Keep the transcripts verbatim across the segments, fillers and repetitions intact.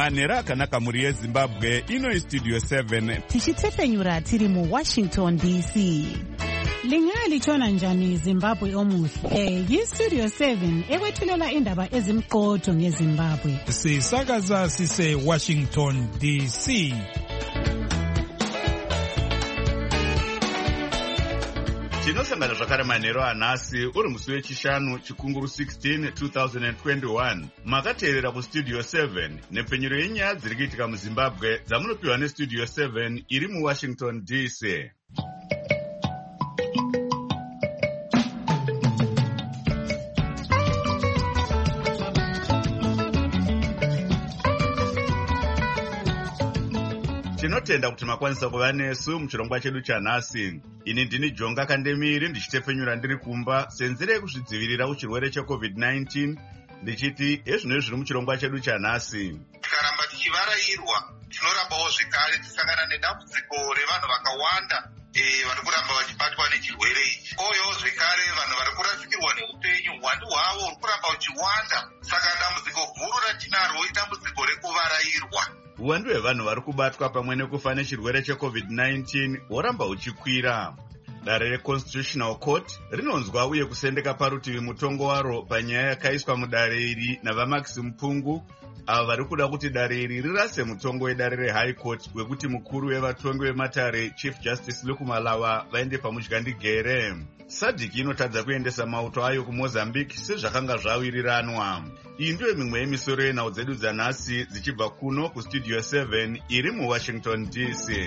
manhero akanaka mhuri yezimbabwe. Ino istudio seven tichitefenyura tiri muwashington D C. Lingalitshona njani Zimbabwe omuhle? Yi-Studio seven ekwethulela indaba ezimqotho ngeZimbabwe. Sisakaza sise Washington D C. tinosangana zvakare manhero anhasi uri musi wechishanu chikunguru sixteen two thousand twenty-one. Makateerera kustudio seven nepfenyuro yenyaya dziri kuitika muzimbabwe dzamunopiwa nestudio seven iri muwashington D C. Tinotenda kuti makwanisa kuva nesu muchirongwa chedu chanhasi. Ini ndini Jonga Kandemiri ndichitefenyura ndiri kumba senzira yekuzvidzivirira kuchirwere checovid nineteen ndichiti ezvino zviri muchirongwa chedu chanhasi. Tikaramba tichivarairwa tinorambawo zvekare tisangana nedambudziko revanhu vakawanda eh vari kuramba vachibatwa nechirwere ichi. Koyo zvekare vanhu vari kurasikirwa neupenyu hwando hwavo uri kuramba uchiwanda. Saka dambudziko guru ratinarwo idambudziko rekuvarairwa. Uwandu hwevanhu vari kubatwa pamwe nekufa nechirwere checovid nineteen hworamba huchikwira. Dare reConstitutional Court rinonzwa uye kusendeka parutivi mutongo waro panyaya yakaiswa mudare iri navaMax Mpungu, ava vari kuda kuti dare iri rirase mutongo wedare reHigh Court wekuti mukuru wevatongi vematare Chief Justice Lukumalawa vaende pamudyandegere. Sadiki inotadza kuendesa mauto ayo kuMozambique sezvakanga zvawiriranwa. Iyi ndiyo mimwe yemisoro yenhau dzedu dzanhasi dzichibva kuno kustudio seven iri muWashington D C.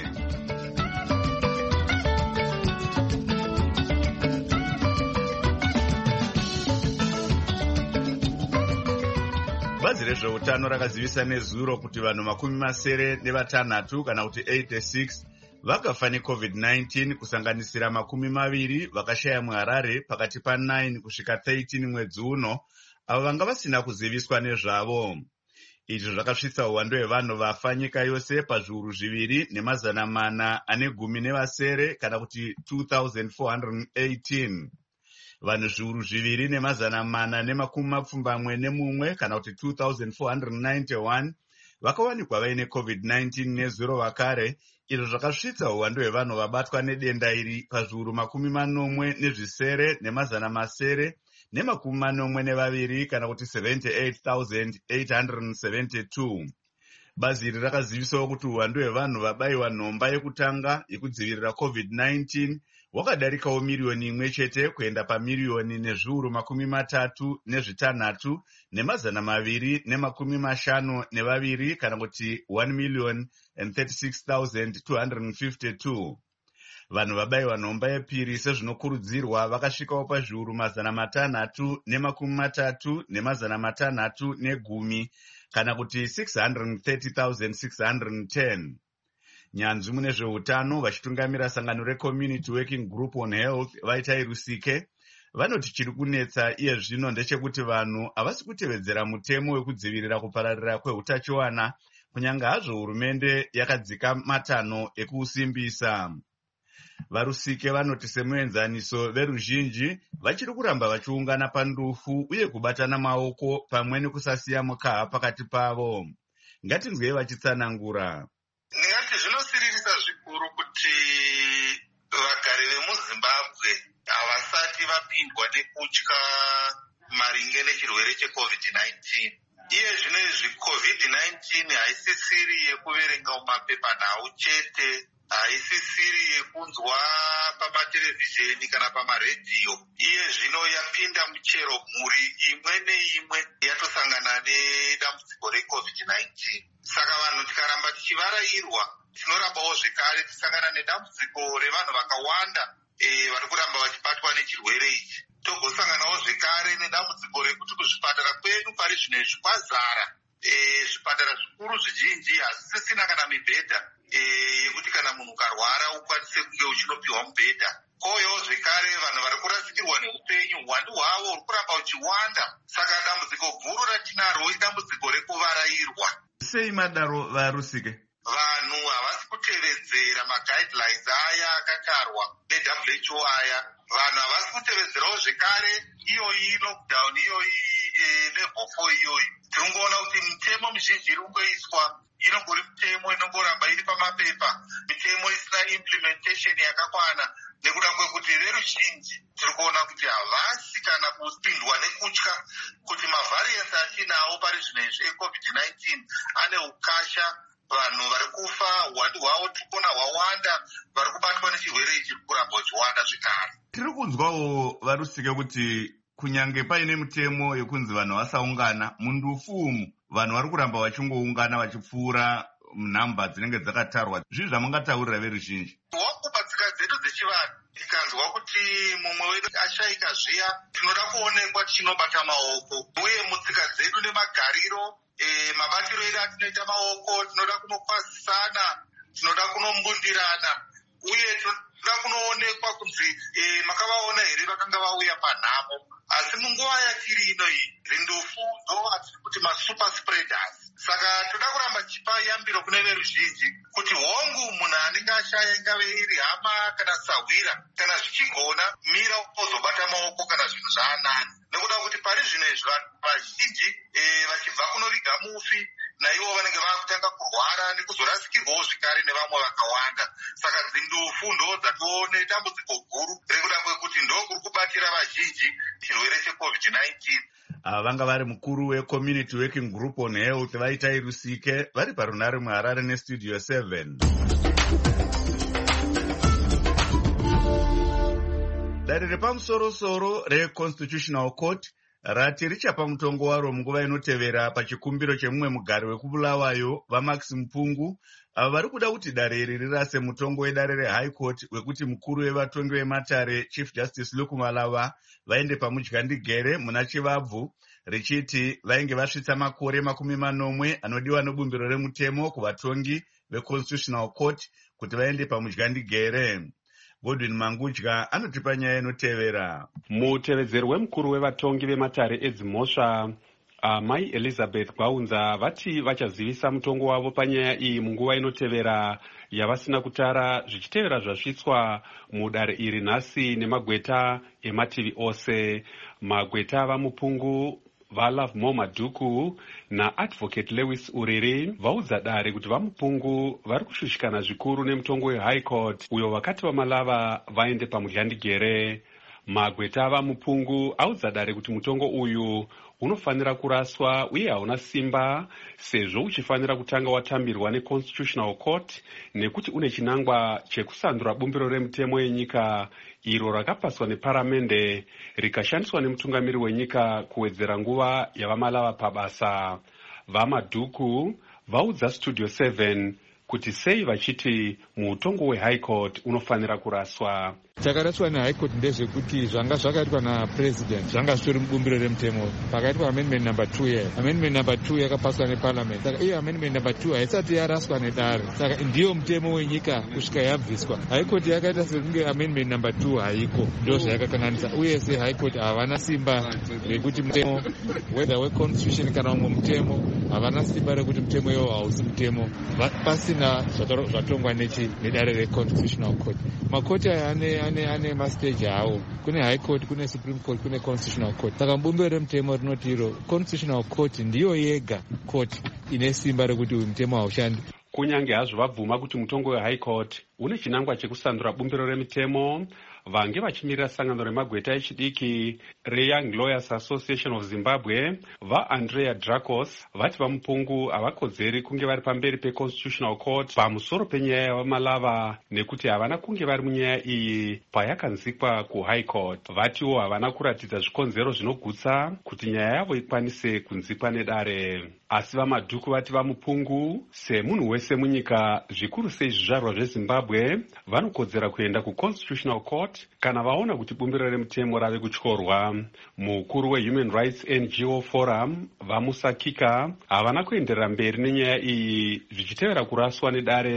Bazi rezveutano rakazivisa nezuro kuti vanhu makumi masere nevatanhatu kana kuti eighty-six vakafa necovid nineteen kusanganisira makumi maviri vakashaya muHarare pakati pa9 kusvika thirteen mwedzi uno, avo vanga vasina kuziviswa nezvavo. Izvi zvakasvitsa uwandu hwevanhu vafa nyika yose pazviuru zviviri nemazana mana ane gumi nevasere kana kuti two thousand four hundred eighteen. Vanhu zviuru zviviri nemazana mana nemakumi mapfumbamwe nemumwe kana kuti two thousand four hundred ninety-one vakawanikwa vaine covid nineteen nezuro vakare. Izvo zvakasvitsa uwandu hwevanhu vabatwa nedenda iri pazviuru makumi manomwe nezvisere nemazana masere nemakumi manomwe nevaviri kana kuti seventy-eight thousand eight hundred seventy-two. Bazi iri rakazivisawo kuti uwandu hwevanhu vabayiwa nhomba yekutanga yekudzivirira covid nineteen hwakadarikawo miriyoni imwe chete kuenda pamiriyoni nezviuru makumi matatu nezvitanhatu nemazana maviri nemakumi mashanu nevaviri kana kuti one million and thirty-six thousand two hundred fifty-two. Vanhu vabayiwa nhomba yepiri sezvinokurudzirwa vakasvikawo pazviuru mazana matanhatu nemakumi matatu nemazana matanhatu negumi kana kuti six hundred thirty thousand six hundred ten. Nyanzvi mune zveutano vachitungamira sangano reCommunity Working Group on Health Vaitai Rusike vanoti chiri kunetsa iye zvino ndechekuti vanhu havasi kutevedzera mutemo wekudzivirira kupararira kweutachiwana kunyanga hazvo hurumende yakadzika matanho ekuusimbisa. Varusike vanoti semuenzaniso veruzhinji vachiri kuramba vachiungana pandufu uye kubatana maoko pamwe nekusasiya mukaha pakati pavo. Ngatinzwei vachitsanangura. Ndingati zvinosiririsa zvikuru kuti vagari vemuZimbabwe havasati vapindwa nekutya maringe nechirwere checovid nineteen. Iye zvinezvi covid nineteen haisisiri yekuverenga mumapepanhau chete, haisisiri yekunzwa pamaterevhizheni kana pamaredhiyo. Iye zvino yapinda muchero mhuri imwe neimwe yatosangana nedambudziko recovid nineteen. Saka vanhu tikaramba tichivarairwa tinorambawo zvekare tisangana nedambudziko revanhu vakawanda eh vari kuramba vachibatwa nechirwere ichi. Togosanganawo zvekare nedambudziko rekuti kuzvipatara kwedu pari zvinezvi kwazara. Eh zvipatara zvikuru zvizhinji hazisisina kana mibhedha eh yekuti kana munhu ukarwara ukwanise kunge uchinopiwa mubhedha. Koyo zvekare vanhu vari kurasikirwa neupenyu hwando hwavo uri kuramba uchiwanda. Saka dambudziko guru ratinarwo idambudziko rekuvarairwa. Sei madaro varusike? Vanhu havasi kutevedzera maguidelines aya akatarwa neW H O aya. Vanhu havasi kutevedzerawo zvekare iyoyi lockdown iyoyi level four iyoyo tiringoona kuti mitemo mizhinji iri kungoiswa inongori mitemo inongoramba iri pamapepa, mitemo isina implementation yakakwana nekuda kwekuti veruzhinji tiri kuona kuti havasi kana kupindwa nekutya kuti mavhariansi atinawo pari zvinezvi ecovid nineteen ane ukasha. Vanhu vari kufa, uwandu hwavo tiri kuona hwawanda, vari kubatwa nechirwere ichi kuramba uchiwanda zvekare. Tiri kunzwawo varusike kuti kunyange paine mitemo yekunzi vanhu vasaungana, mundufu umu vanhu vari kuramba vachingoungana vachipfuura nhamba dzinenge dzakatarwa. Zvizvi zvamungataurira veruzhinji? Wakupa tsika dzedu dzechivanhu tikanzwa kuti mumwe wedu ashayika zviya, tinoda kuonekwa tichinobata maoko, uye mutsika dzedu nemagariro E, mabatiro edu atinoita maoko, tinoda kunokwazisana, tinoda kunombundirana, uye tinoda kunoonekwa kunzi e, makavaona here vakanga vauya panhamo. Asi munguva yatiri ino iyi rindufu ndo atiri kuti masuper spreaders. Saka toda kuramba chipa yambiro kune veruzhinji kuti hongu munhu anenge ashaya ingave iri hama kana sahwira kana zvichigona mira uzobata maoko kana zvinhu zvaanani, nekuda kuti pari zvino izvi vanhu vazhinji e, vachibva kunoviga mufi naivo vanenge vakutanga kurwara nekuzorasikirwawo zvikare nevamwe vakawanda. Saka dzindufu ndo dzatoone dambudziko guru rekuda kwekuti ndo kuri kubatira vazhinji chirwere checovid nineteen. Ava vanga vari mukuru weCommunity Working Group on Health vaitai Rusike vari parunare muHarare neStudio seven. Dare repamusoro-soro reConstitutional Court rati richapa mutongo waro munguva inotevera pachikumbiro chemumwe mugari wekubulawayo vaMax Mpungu, ava vari kuda kuti dare iri rirase mutongo wedare reHigh Court wekuti mukuru wevatongi vematare Chief Justice Luke Malava vaende pamudyandigere muna Chivabvu, richiti vainge vasvitsa makore makumi manomwe anodiwa nebumbiro remutemo kuvatongi veConstitutional Court kuti vaende pamudyandigere. Godwin Mangudya anotipa nyaya inotevera. Mutevedzeri wemukuru wevatongi vematare edzimhosva Mai Elizabeth Gwaunza vati vachazivisa mutongo wavo panyaya iyi munguva inotevera yavasina kutara, zvichitevera zvasvitswa mudare iri nhasi nemagweta emativi ose. Magweta vaMupungu, vaLove More Madhuku naAdvocate Lewis Uriri vaudza dare kuti vaMupungu vari kushushikana zvikuru nemutongo weHigh Court uyo vakati vaMalava vaende pamudyandigere. Magweta vaMupungu audza dare kuti mutongo uyu unofanira kuraswa uye hauna simba sezvo uchifanira kutanga watambirwa neConstitutional Court nekuti une chinangwa chekusandura bumbiro remutemo yenyika iro rakapaswa neparamende rikashandiswa nemutungamiri wenyika kuwedzera nguva yavaMalava pabasa. VaMadhuku vaudza Studio seven kuti sei vachiti mutongo weHigh Court unofanira kuraswa. Chakaraswa neHigh Court ndezvekuti zvanga zvakaitwa naPresident zvanga zvitori mubumbiro remutemo pakaitwa amendment number two year. Amendment number two yakapaswa neParliament. Saka iyo amendment number two haisati yaraswa nedare. Saka ndiyo mutemo wenyika kusvika yabviswa. High Court yakaita sekunge amendment number two haiko. Ndo zvayakakanganisa. Uye se High Court havana simba rekuti mutemo whether weConstitution kana umwe mutemo havana simba rekuti mutemo iwo hausi mutemo. Pasina zvatongwa nechi nedare reConstitutional Court. Makoti aya ane ane ane mastage awo. Kune High Court, kune Supreme Court, kune Constitutional Court. Saka bumbiro remutemo rinoti iro Constitutional Court ndiyo yega court ine simba rekuti uyu mutemo haushandi. Kunyange hazvo vabvuma kuti mutongo weHigh Court une chinangwa chekusandura bumbiro remutemo, vange vachimirira sangano remagweta echidiki reYoung Lawyers Association of Zimbabwe vaAndrea Dracos vati vaMupungu havakodzeri kunge vari pamberi peConstitutional Court pamusoro penyaya yavaMalava nekuti havana kunge vari munyaya iyi payakanzikwa kuHigh Court. Vatiwo havana kuratidza zvikonzero zvinogutsa kuti nyaya yavo ikwanise kunzikwa nedare. Asi vaMadhuku vati vaMupungu semunhu wese munyika, zvikuru sei zvizvarwa zveZimbabwe, vanokodzera kuenda kuConstitutional Court kana vaona kuti bumbiro remutemo rave kutyorwa. Mukuru weHuman Rights N G O Forum vaMusa Kika havana kuenderera mberi nenyaya iyi zvichitevera kuraswa nedare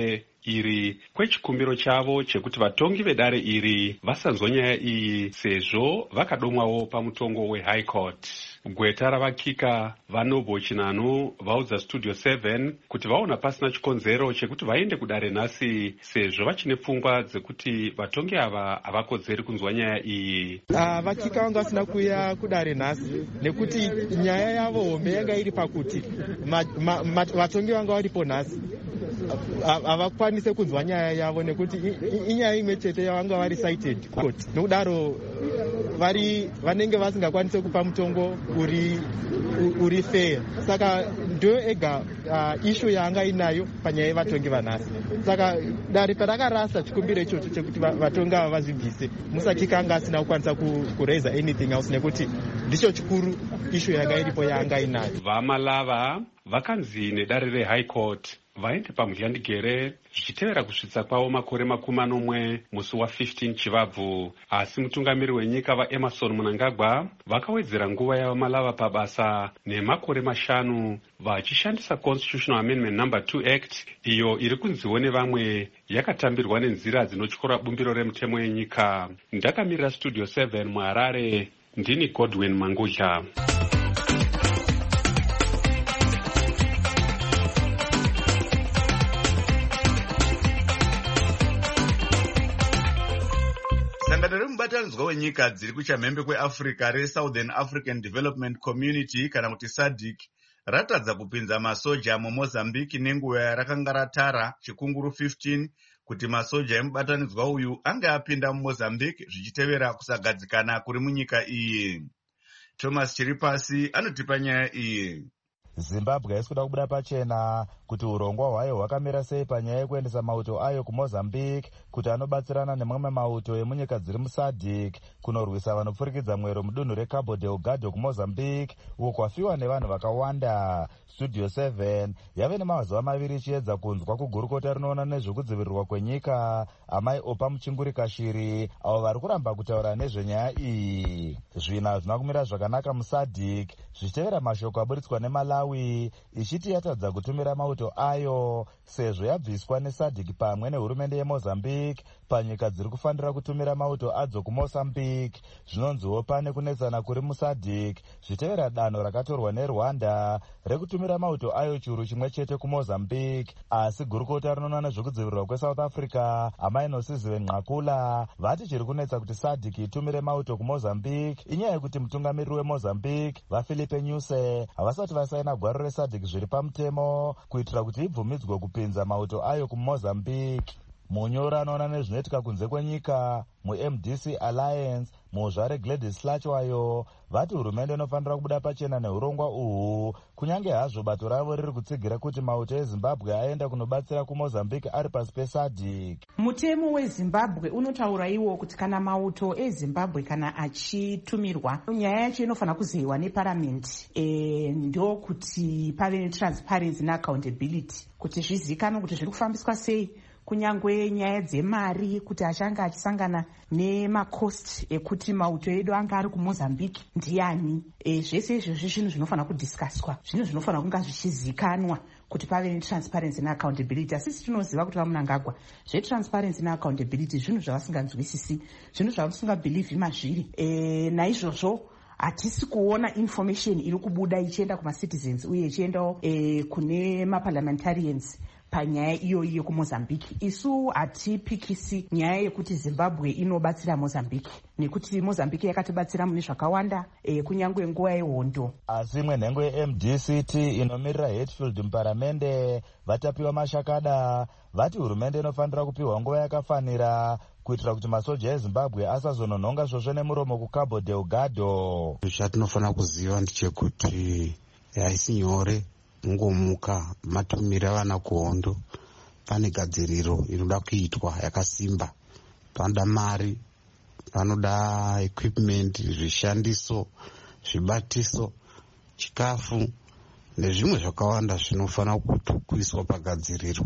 iri kwechikumbiro chavo chekuti vatongi vedare iri vasanzwa nyaya iyi sezvo vakadomwawo pamutongo weHigh Court. Gweta ravakika vaNobo Chinanu vaudza Studio seven kuti vaona pasina chikonzero chekuti vaende kudare nhasi sezvo vachine pfungwa dzekuti vatongi ava havakodzeri kunzwa nyaya iyi. Uh, vakika vanga vasina kuya kudare nhasi nekuti nyaya yavo hombe yanga iri pakuti vatongi vanga varipo nhasi havakwanise kunzwa nyaya yavo nekuti inyaya imwe chete yavanga vari cited court. Nokudaro vari vanenge vasingakwanise kupa mutongo uri uri fair. Saka ndo ega uh, issue yanga inayo panyaya yevatongi vanhasi. Saka dare parakarasa chikumbiro ichocho chekuti vatongi ava vazvibvise, Musakika anga asina kukwanisa kuraise anything else nekuti ndicho chikuru issue yanga iripo yanga inayo. Vamalava vakanzi nedare reHigh Court vaende pamudyandigere zvichitevera kusvitsa kwavo makore makumi manomwe musi wa15 Chivabvu. Asi mutungamiri wenyika vaEmerson Mnangagwa vakawedzera nguva yavamalava pabasa nemakore mashanu vachishandisa Constitutional Amendment number two Act, iyo iri kunziwo nevamwe yakatambirwa nenzira dzinotyora bumbiro remutemo yenyika. Ndakamirira Studio seven muHarare, ndini Godwin Mangudla. Sangano remubatanidzwa wenyika dziri kuchamhembe kweAfrica reSouthern African Development Community kana kuti SADC ratadza kupinza masoja muMozambique nenguva yarakanga ratara chikunguru fifteen kuti masoja emubatanidzwa uyu ange apinda muMozambique zvichitevera kusagadzikana kuri munyika iyi. Thomas Chiripasi anotipa nyaya iyi. Zimbabwe haisi kuda kubuda pachena kuti urongwa hwayo hwakamira sei panyaya yekuendesa mauto ayo kuMozambique kuti anobatsirana nemamwe mauto emunyika dziri muSADC kunorwisa vanopfurikidza mwero mudunhu reCabo Delgado kuMozambique uko kwafiwa nevanhu vakawanda. Studio seven yave nemazuva maviri ichiedza kunzwa kugurukota rinoona nezvekudzivirirwa kwenyika amai Opa Muchingurika Shiri avo vari kuramba kutaura nezvenyaya iyi. Zvina hazvina kumira zvakanaka muSADC zvichitevera mashoko aburitswa neMalawi ichiti yatadza kutumira mauto ayo sezvo yabviswa neSADC pamwe nehurumende yeMozambique panyika dziri kufanira kutumira mauto adzo kuMozambique. Zvinonziwo pane kunetsana kuri muSADC zvichitevera danho rakatorwa neRwanda rekutumira mauto ayo chiuru chimwe chete kuMozambique. Asi gurukota rinoona nezvekudzivirirwa kweSouth Africa amai Nosiziwe Nqakula vati chiri kunetsa kuti SADC itumire mauto kuMozambique inyaya yekuti mutungamiriri weMozambique vaFilipe Nyusi havasati vasaina gwaro reSADC zviri pamutemo kuitira kuti ibvumidzwe kupinza mauto ayo kuMozambique. Munyora anoona nezvinoitika kunze kwenyika muM D C Alliance muzvare Gladys Hlachwayo vati hurumende inofanira kubuda pachena neurongwa uhu kunyange hazvo bato ravo riri kutsigira kuti mauto eZimbabwe aenda kunobatsira kuMozambique ari pasi peSADC. Mutemo weZimbabwe unotaura iwo kuti kana mauto eZimbabwe kana achitumirwa nyaya yacho inofanira kuziviwa neparamende e, ndo kuti pave netransparency neaccountability kuti zvizikanwe kuti zviri kufambiswa sei, kunyangwe nyaya dzemari kuti achange achisangana nemacost ekuti mauto edu anga ari kuMozambique ndiani. E, zvese izvozvi zvinhu zvinofanira kudhiskaswa, zvinhu zvinofanira kunga zvichizikanwa kuti pave netransparency neaccountability. Asisi tinoziva kuti vaMnangagwa zvetransparency neaccountability zvinhu zvavasinganzwisisi, zvinhu zvavasingabhilivhi mazviri. E, naizvozvo hatisi kuona information iri kubuda ichienda kumacitizens uye ichiendawo e, kune maparliamentarians panyaya iyoyi yekuMozambique. Isu hatipikisi nyaya yekuti Zimbabwe inobatsira Mozambique nekuti Mozambique yakatibatsira mune zvakawanda e, kunyangwe nguva yehondo. Asi imwe nhengo yeM D C T inomirira Hatfield muparamende vatapiwa mashakada vati hurumende inofanira kupiwa nguva yakafanira kuitira kuti masoja eZimbabwe asazononhonga zvozvo nemuromo kuCabo Delgado. Zvatinofanira kuziva ndechekuti haisi nyore ungomuka matumira vana kuhondo. Pane gadziriro inoda kuitwa yakasimba, panoda mari, panoda equipment, zvishandiso, zvibatiso, chikafu nezvimwe zvakawanda zvinofanira kuiswa pagadziriro.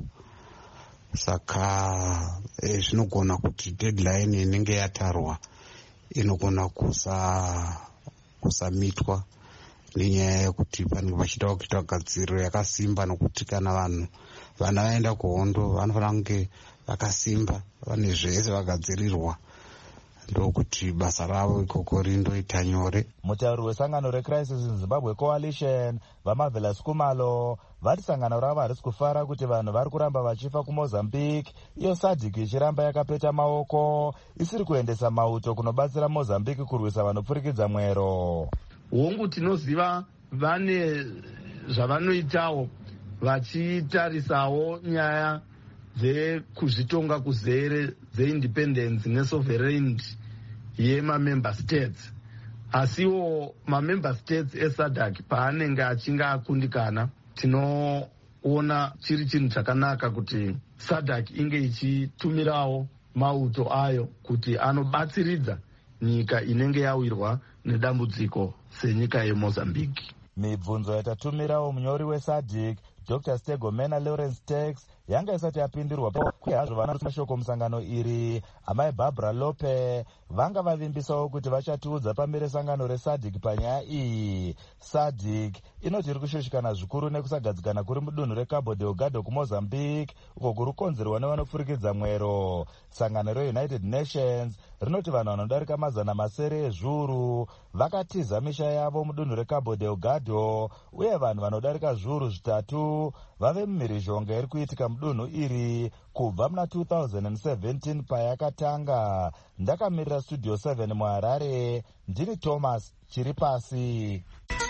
Saka eh, zvinogona kuti deadline inenge yatarwa inogona kusa kusamitwa nenyaya yekuti panenge pachitawo kuita gadziriro yakasimba, nokuti kana vanhu vana vaenda kuhondo vanofanira kunge vakasimba, vane zvese vagadzirirwa, ndokuti basa ravo ikoko rindoita nyore. Mutauri wesangano reCrisis in Zimbabwe Coalition vaMarvelous Kumalo vati sangano ravo harisi kufara kuti vanhu vari kuramba vachifa kuMozambique, iyo SADC ichiramba yakapeta maoko isiri kuendesa mauto kunobatsira Mozambique kurwisa vanopfurikidza mwero. Hongu tinoziva vane zvavanoitawo vachitarisawo nyaya dzekuzvitonga kuzere dzeindependence nesovereignty yemamember states, asiwo mamember states eSADC paanenge achinge akundikana, tinoona chiri chinhu chakanaka kuti SADC inge ichitumirawo mauto ayo kuti anobatsiridza nyika inenge yawirwa nedambudziko senyika yeMozambique. Mibvunzo yatatumirawo munyori weSADC Doctor Stegomena Lawrence Tax yanga isati yapindirwa kuyazvo vana mashoko musangano iri. Amai Barbara Lope vanga vavimbisawo kuti vachatiudza pamberi sangano reSADC panyaya iyi. SADC inoti iri kushushikana zvikuru nekusagadzikana kuri mudunhu reCabo Delgado kuMozambique, uko kuri kukonzerwa nevanopfurikidza mwero. Sangano reUnited Nations rinoti vanhu vanodarika mazana masere ezviuru vakatiza misha yavo mudunhu reCabo Delgado, uye vanhu vanodarika zviuru zvitatu vave mumhirizhonga iri kuitika mudunhu iri kubva muna two thousand seventeen payakatanga. Ndakamirira Studio seven muHarare, ndini Thomas Chiripasi.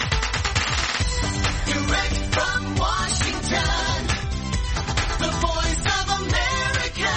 Direct from Washington, the voice of America,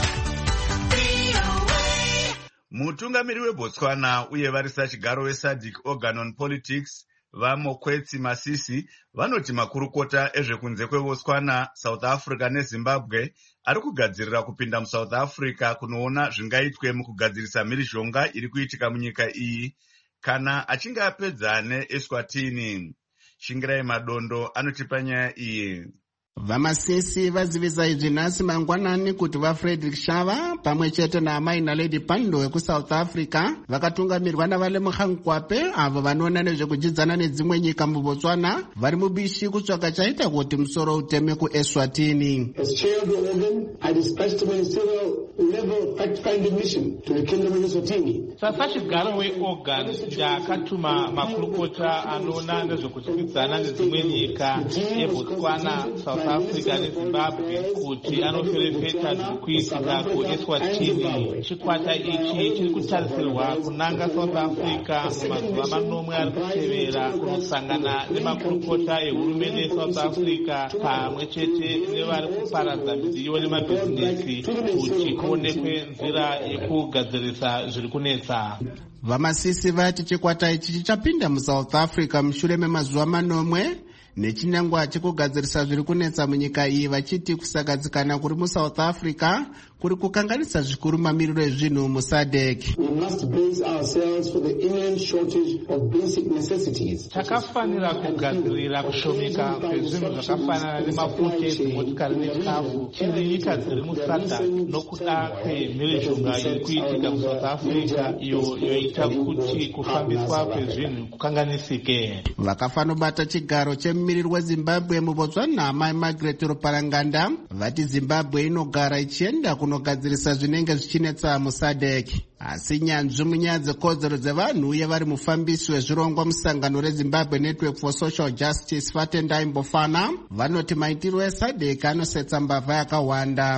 V O A. Mutungamiri weBotswana uye varisa chigaro weSADC Organ on Politics vaMokwetsi Masisi vanoti makurukota ezvekunze kweBotswana, South Africa neZimbabwe ari kugadzirira kupinda muSouth Africa kunoona zvingaitwe mukugadzirisa mhirizhonga iri kuitika munyika iyi kana achinge apedza neEswatini. Shingirai Madondo anotipa nyaya iyi. VaMasisi vazivisa izvi nhasi mangwanani kuti vaFrederick Shava pamwe chete naamai naLady Pandor kuSouth Africa vakatungamirwa navaLemogang Nkwape avo vanoona nezvekudzidzana nedzimwe nyika muBotswana vari mubishi kutsvaka chaita kuti musoro uteme kuEswatini. As chair of the organ, I dispatched a ministerial level fact-finding mission to the kingdom of Eswatini. Sasa chigaro weorgan ndakatuma makurukota anoona nezvekutyisidzana nedzimwe nyika yeBotswana, South Africa neZimbabwe kuti anoferefeta zvikuitika kuEswatini. Chikwata ichi chiri kutarisirwa kunanga South Africa mumazuva manomwe ari kutevera kunosangana nemakurukota ehurumende yeSouth Africa pamwe chete nevari kuparadza midziyo nemabhizinesi kuti kuonekwe nzira yekugadzirisa zviri kunetsa. VaMasisi vati chikwata ichi chichapinda muSouth Africa mushure memazuva manomwe nechinangwa chekugadzirisa zviri kunetsa munyika iyi, vachiti kusagadzikana kuri muSouth Africa kuri kukanganisa zvikuru mamiriro ezvinhu muSADC. We must brace ourselves for the imminent shortage of basic necessities. Takafanira kugadzirira kushomeka kwezvinhu zvakafanana nemafuta edzimotikari nechikafu chiri nyika dziri muSADC nokuda kwemhirizhonga iri kuitika muSouth Africa iyo yoita kuti kufambiswa kwezvinhu kukanganisike. Vakafanobata chigaro chemumiriri weZimbabwe muBotswana amai Margaret Ruparanganda vati Zimbabwe inogara ichienda kunogadzirisa zvinenge zvichinetsa muSADC. Asi nyanzvi munyaya dzekodzero dzevanhu uye vari mufambisi wezvirongwa musangano reZimbabwe Network for Social Justice Fatendai Mbofana vanoti maitiro eSADC anosetsa mbavha yakawanda.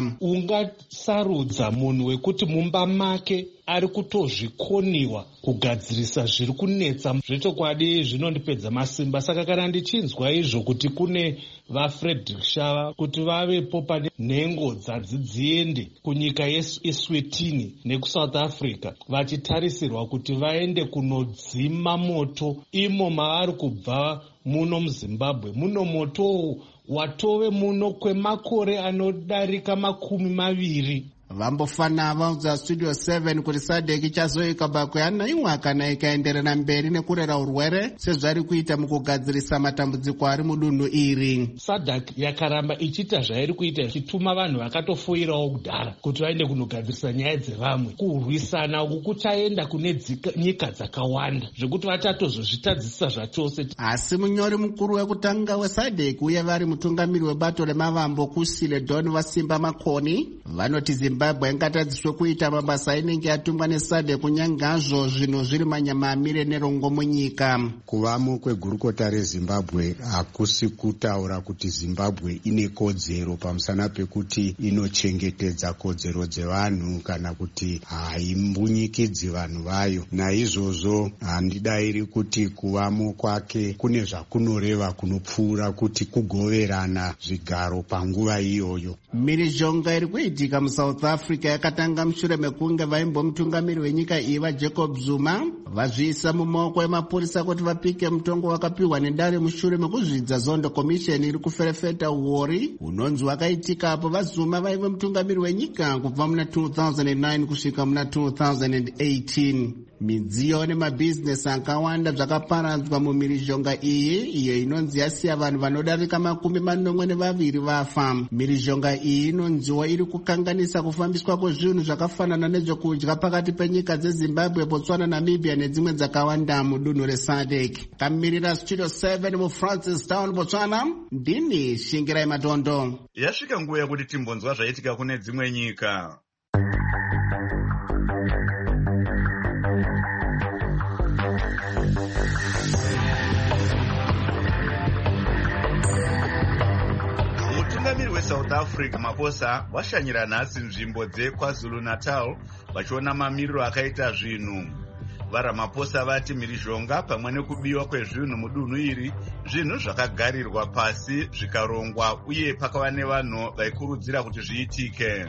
Ungasarudza munhu wekuti mumba make ari kutozvikoniwa kugadzirisa zviri kunetsa zvetokwadi zvinondipedza masimba. Saka kana ndichinzwa izvo kuti kune vaFrederick Shava kuti vavepo pane nhengo dzadzi dziende kunyika yeEswatini nekuSouth Africa vachitarisirwa kuti vaende kunodzima moto imo mavari kubva muno muZimbabwe. Muno moto watove muno kwemakore anodarika makumi maviri. vambofana vaudza studio seven kuti sadek ichazoika bakwe anaiwa kana ikaenderera mberi nekurera urwere sezvari kuita mukugadzirisa matambudziko ari mudunhu iri. sadek yakaramba ichiita zvairi kuita ichituma vanhu vakatofoirawo kudhara kuti vaende kunogadzirisa nyaya dzevamwe. Kurwisana uku kuchaenda kune nyika dzakawanda zvekuti vatatozozvitadzisa zvachose. Asi munyori mukuru wekutanga wesadek uye vari mutungamiri webato remavambo kusile don vasimba makoni vanoti zimbabwe ingatadziswe kuita mabasa ainenge yatumwa nesadek kunyangazvo zvinhu zviri manyama amire nerongo munyika. Kuvamo kwegurukota rezimbabwe hakusi kutaura kuti zimbabwe ine kodzero pamusana pekuti inochengetedza kodzero dzevanhu kana kuti haimbunyikedzi vanhu vayo. Naizvozvo handidairi kuti kuvamo kwake kune zvakunoreva kunopfuura kuti kugoverana zvigaro panguva iyoyo. Mhirizhonga iri kuitika muSouth Africa yakatanga mushure mekunge vaimbomutungamiri wenyika iyi vaJacob Zuma vazviisa mumaoko emapurisa kuti vapike mutongo wakapiwa nedare mushure mekuzvidza zondo komisheni iri kuferefeta uori unonzi wakaitika apo vaZuma vaive mutungamiri wenyika kubva muna two thousand nine kusvika muna two thousand eighteen. Midziyo nemabhizinesi akawanda zvakaparadzwa mumhirizhonga iyi iyo inonzi yasiya vanhu vanodarika makumi manomwe nevaviri vafa. Mhirizhonga iyi inonziwa iri kukanganisa kufambiswa kwezvinhu zvakafanana nezvekudya pakati penyika dzeZimbabwe, Botswana, Namibia nedzimwe dzakawanda mudunhu resadek. Kamirira studio seven muFrancistown, Botswana, ndini Shingirai Matondo. Yasvika nguva yekuti timbonzwa zvaitika kune dzimwe nyika. Mutungamiri weSouth Africa Maposa washanyira nhasi nzvimbo dzeKwaZulu Natal vachiona mamiriro akaita zvinhu. VaRamaposa vati mhirizhonga pamwe nekubiwa kwezvinhu mudunhu iri zvinhu zvakagarirwa pasi zvikarongwa uye pakava nevanhu vaikurudzira kuti zviitike.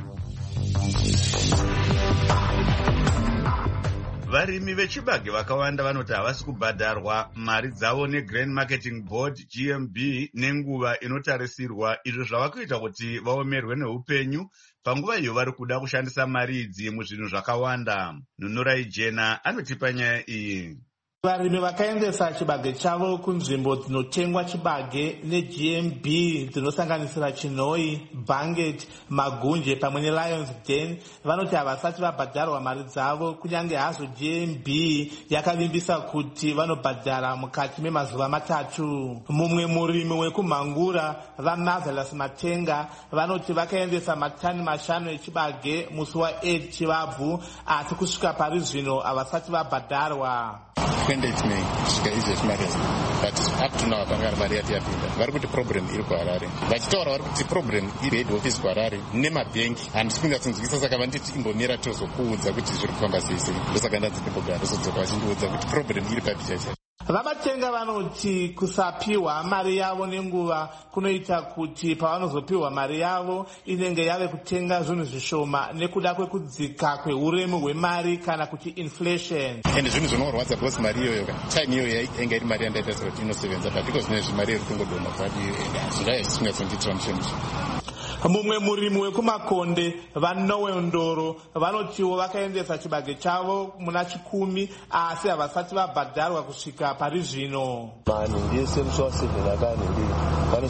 Varimi vechibage vakawanda vanoti havasi kubhadharwa mari dzavo neGrain Marketing Board G M B nenguva inotarisirwa, izvo zvava kuita kuti vaomerwe neupenyu panguva iyo vari kuda kushandisa mari idzi muzvinhu zvakawanda. Nunurai Jena anotipa nyaya iyi. Varimi vakaendesa chibage chavo kunzvimbo dzinotengwa chibage neG M B dzinosanganisira Chinoi, Banget, Magunje pamwe neLions Den vanoti havasati vabhadharwa mari dzavo, kunyange hazvo G M B yakavimbisa kuti vanobhadhara mukati memazuva matatu. Mumwe murimi wekumhangura vaMarvelous Matenga vanoti vakaendesa matani mashanu echibage musi wa8 Chivabvu asi kusvika pari zvino havasati vabhadharwa. twenty-eight May kusvika izvezvi mari but up to now hapana mari yati yapinda. Vari kuti problem iri kuHarare vachitaura vari kuti problem iri head office kuHarare nemabhengi. Handisi kungatsinzwisa saka vanditi imbomira tozokuudza kuti zviri kufamba sei sei ndosaka ndanzi ndimbogara ndozodzoka vachindiudza kuti problem iri papi chaizvo. Vamatenga vanoti kusapiwa mari yavo nenguva kunoita kuti pavanozopiwa mari yavo inenge yave kutenga zvinhu zvishoma nekuda kwekudzika kweuremu hwemari kana kuti inflation. Ende zvinhu zvinorwadza bosi mari iyoyo time iyoyo yainge iri mari yandaita sekuti inosevenza but because nezvi mari iri kungodonha padi zvingaya zvisingatsondiitira mushemushe. Mumwe murimi wekumakonde vaNowe Ndoro vanotiwo vakaendesa chibage chavo muna chikumi asi havasati vabhadharwa kusvika pari zvino. Vanhu ndese musi wasevheni akanhindi pane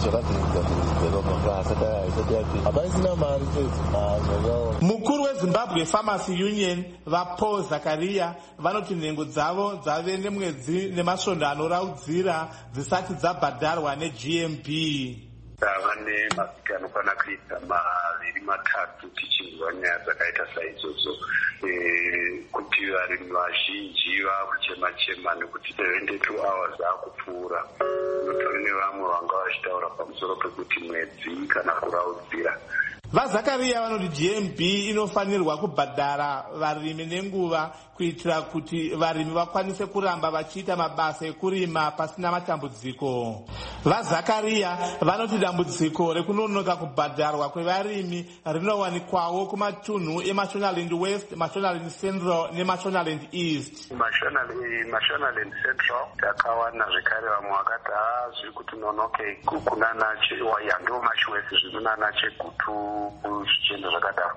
zvakadzirikaaasina mari zvakaona. Mukuru weZimbabwe Pharmacy Union vaPaul Zakaria vanoti nhengo dzavo dzave nemwedzi nemasvondo anoraudzira dzisati dzabhadharwa neG M B. Vane mavhiki anokwana kuita maviri matatu tichinzwa nyaya dzakaita saidzodzo kuti varimi vazhinji vakuchema chema nekuti seventy-two hours akupfuura. Notori nevamwe vanga vachitaura pamusoro pekuti mwedzi kana kuraudzira. VaZakaria vanoti G M B inofanirwa kubhadhara varimi nenguva kuitira kuti varimi vakwanise kuramba vachiita mabasa ekurima pasina matambudziko. VaZakaria vanoti dambudziko rekunonoka kubhadharwa kwevarimi rinowanikwawo kumatunhu eMashonaland West, Mashonaland Central neMashonaland East. Mashonaland Central takawana zvekare vamwe vakati haa zviri kuti nonoke kunana ndiwo maShwesi zvinonana Chegutu zvichenda zvakadaro.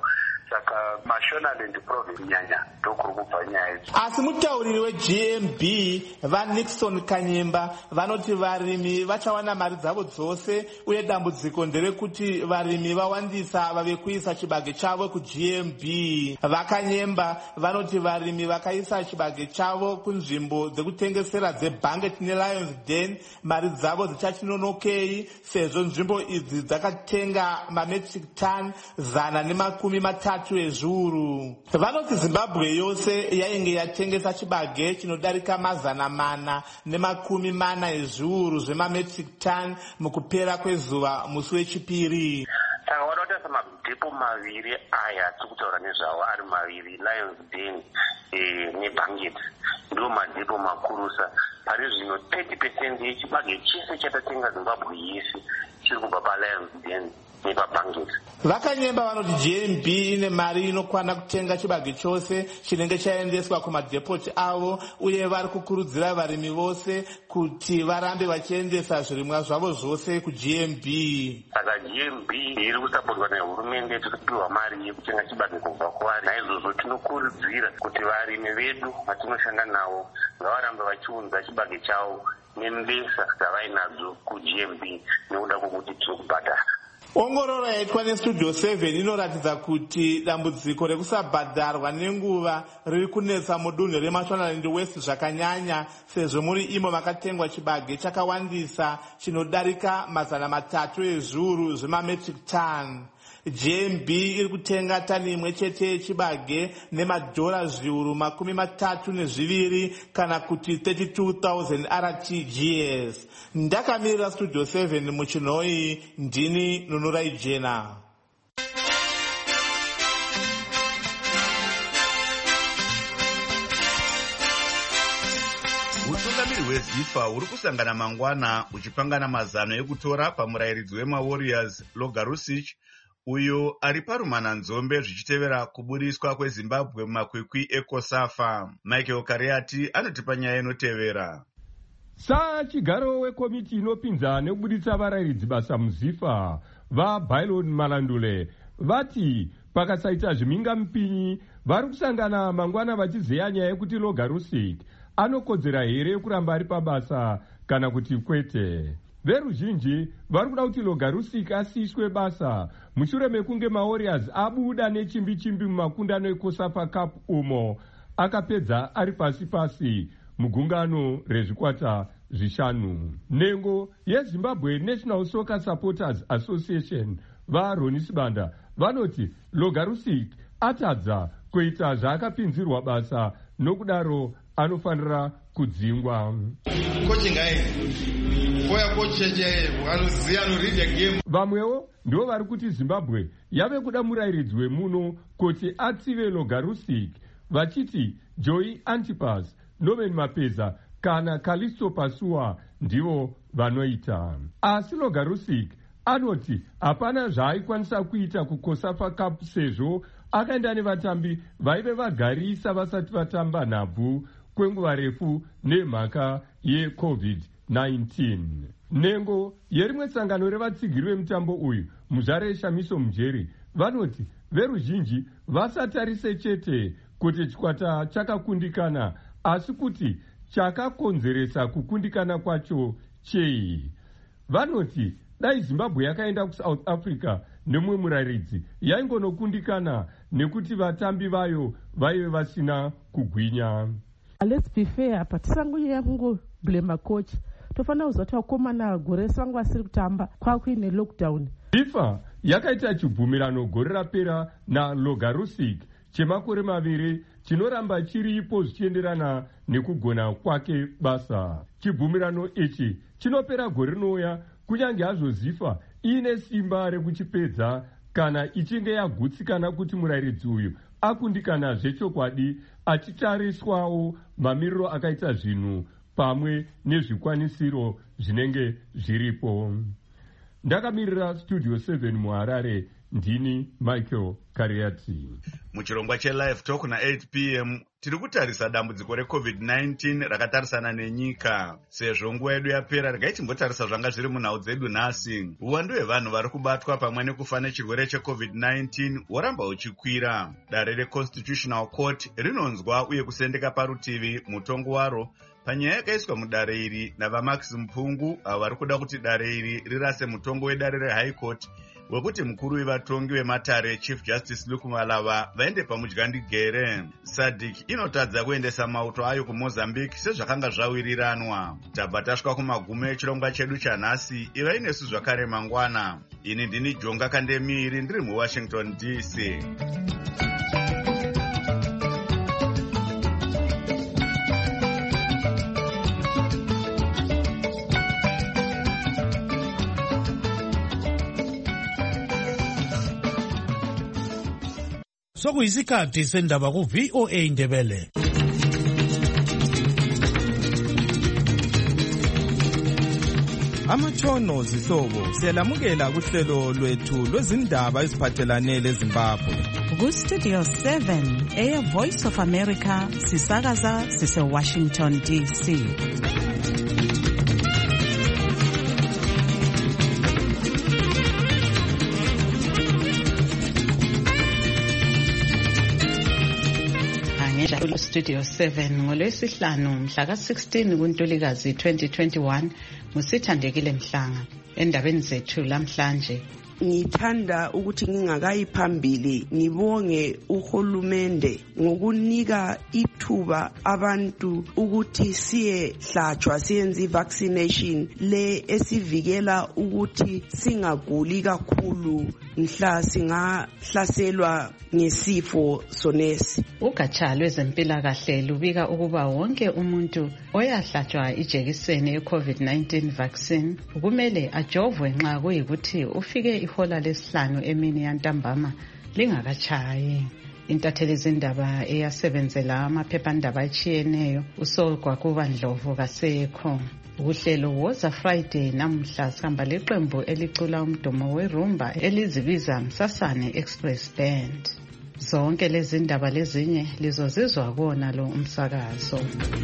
saka mashonaland province nyanya ndokuri kubva nyaya idzi. Asi mutauriri weG M B vaNixon Kanyemba vanoti varimi vachawana mari dzavo dzose uye dambudziko nderekuti varimi vawandisa vave kuisa chibage chavo kuG M B. VaKanyemba vanoti varimi vakaisa chibage chavo kunzvimbo dzekutengesera dzeBanget neLions Den mari dzavo dzichachinonokei sezvo nzvimbo idzi dzakatenga mametric ton zana nemakumi matatu ezviuru. Vanoti Zimbabwe yose yainge yatengesa chibage chinodarika mazana mana nemakumi mana ezviuru zvemametric ton mukupera kwezuva musi wechipiri. Saka wanoita samabhipo maviri aya atiri kutaura nezvawo ari maviri, Lions Den neBanget, ndiwo madhipo makurusa. Pari zvino thirty percent yechibage chese chatatenga Zimbabwe yese chiri kubva paLions Den nepaBanget. VaKanyemba vanoti G M B ine mari inokwana kutenga chibage chose chinenge chaendeswa kumadhepoti avo uye vari kukurudzira varimi vose kuti varambe vachiendesa zvirimwa zvavo zvose kuG M B. Saka G M B iri kusapotwa nehurumende tiripiwa mari yekutenga chibage kubva kwavari. Naizvozvo tinokurudzira kuti varimi vedu vatinoshanda navo ngavarambe vachiunza chibage chavo nembesa dzavainadzo kuG M B nekuda kwokuti tiri kubhadhara. Ongororo yaitwa neStudio seven inoratidza kuti dambudziko rekusabhadharwa nenguva riri kunetsa mudunhu reMashonaland West zvakanyanya sezvo muri imo makatengwa chibage chakawandisa chinodarika mazana matatu ezviuru zvemametric ton. G M B iri kutenga tani imwe chete yechibage nemadhora zviuru makumi matatu nezviviri kana kuti thirty-two thousand R T G S. Ndakamirira Studio seven muchinhoi, ndini Nunurai Jena. Utungamiri hweZIFA uri kusangana mangwana uchipangana mazano ekutora pamurayiridzi wemaWarriors Logarusich uyo ari parumananzombe zvichitevera kubudiswa kweZimbabwe mumakwikwi ekosafa. Michael Kariati anotipa nyaya inotevera. Sachigaro wekomiti inopinza nekubudisa varayiridzi basa muZIFA vaBylon Malandule vati pakasaita zviminga mupinyi vari kusangana mangwana vachizeya nyaya yekuti Logarusich anokodzera here kuramba ari pabasa kana kuti kwete. Veruzhinji vari kuda kuti Logarusich asiyiswe basa mushure mekunge maWarriors abuda nechimbi chimbi mumakundano ekosafa cup umo akapedza ari pasi pasi mugungano rezvikwata zvishanu. Nhengo yeZimbabwe National Soccer Supporters Association vaRoni Sibanda vanoti Logarusich atadza kuita zvaakapinzirwa basa nokudaro anofanira kudzingwa. Vamwewo ndivo vari kuti Zimbabwe yave kuda murayiridzi wemuno kuti atsive Logarusich vachiti Joey Antipas, Norman Mapeza kana Kalisto Pasua ndivo vanoita. Asi Logarusich anoti hapana zvaaikwanisa kuita kuKosafa Cup sezvo akaenda nevatambi vaive vagarisa vasati vatamba nhabvu kwenguva refu nemhaka yeCovid nineteen. Nhengo yerimwe sangano revatsigiri vemutambo uyu Muzvare Shamiso Mujeri vanoti veruzhinji vasatarise chete kuti chikwata chakakundikana asi kuti chakakonzeresa kukundikana kwacho chei. Vanoti dai Zimbabwe yakaenda kuSouth Africa nemumwe murayiridzi yaingonokundikana nekuti vatambi vayo vaive vasina kugwinya. Let's be fair, but tisangonyanya kungoblema coach. Tofanira kuzoti vakomana gore rese vanga vasiri kutamba kwakuine lockdown. FIFA yakaita chibvumirano gore rapera naLogarusich chemakore maviri chinoramba chiripo zvichienderana nekugona kwake basa. Chibvumirano ichi chinopera gore rinouya kunyange hazvo ZIFA ine simba rekuchipedza kana ichinge yagutsikana kuti murayiridzi uyu akundikana zvechokwadi achitariswawo mamiriro akaita zvinhu pamwe nezvikwanisiro zvinenge zviripo. Ndakamirira Studio seven muHarare, ndini Michael Kariati. Muchirongwa cheLive Talk na eight p m tiri kutarisa dambudziko recovid nineteen rakatarisana nenyika. Sezvo nguva yedu yapera regai timbotarisa zvanga zviri munhau dzedu nhasi. Uwandu hwevanhu vari kubatwa pamwe nekufa nechirwere checovid nineteen hworamba huchikwira. Dare reConstitutional Court rinonzwa uye kusendeka parutivi mutongo waro panyaya yakaiswa mudare iri navaMax Mpungu avo vari kuda kuti dare iri rirase mutongo wedare reHigh Court wekuti mukuru wevatongi vematare Chief Justice Luke Malava vaende pamudyandigere. SADC inotadza kuendesa mauto ayo kuMozambique sezvakanga zvawiriranwa. Tabva tasvika kumagumo echirongwa chedu chanhasi. Ivai nesu zvakare mangwana. Ini ndini Jonga Kandemiri ndiri muWashington D C. Sokuyisikhathi sendaba ku V O A Ndebele. Amatshono zihlobo siyalamukela kuhlelo lwethu lwezindaba eziphathelane leZimbabwe. Ku Studio seven Air Voice of America sisakaza sise Washington D C. Studio seven ngolwesihlanu mhla ka sixteen kuNtulikazi twenty twenty-one musithandekile Mhlanga. Endabeni zethu lamhlanje ngithanda ukuthi ngingakayi phambili ngibonge uhulumende ngokunika ithuba abantu ukuthi siye hlatshwa siyenze vaccination le esivikela ukuthi singaguli kakhulu mhla singahlaselwa ngesifo sonesi. Ugatsha lwezempilakahle lubika ukuba wonke umuntu oyahlatshwa ijekiseni ye-COVID nineteen vaccine kumele ajovwe nxa kuyikuthi ufike ihola lesihlanu emini yantambama lingakatshayi. Intatheli zindaba eyasebenzela amaphephandaba atshiyeneyo usogwa kuba Ndlovu kasekho. Uhlelo Woza Friday namhla sihamba leqembu elicula umdumo werumba elizibiza Msasane Express Band. Zonke lezi ndaba lezinye lizozizwa kona lo umsakazo.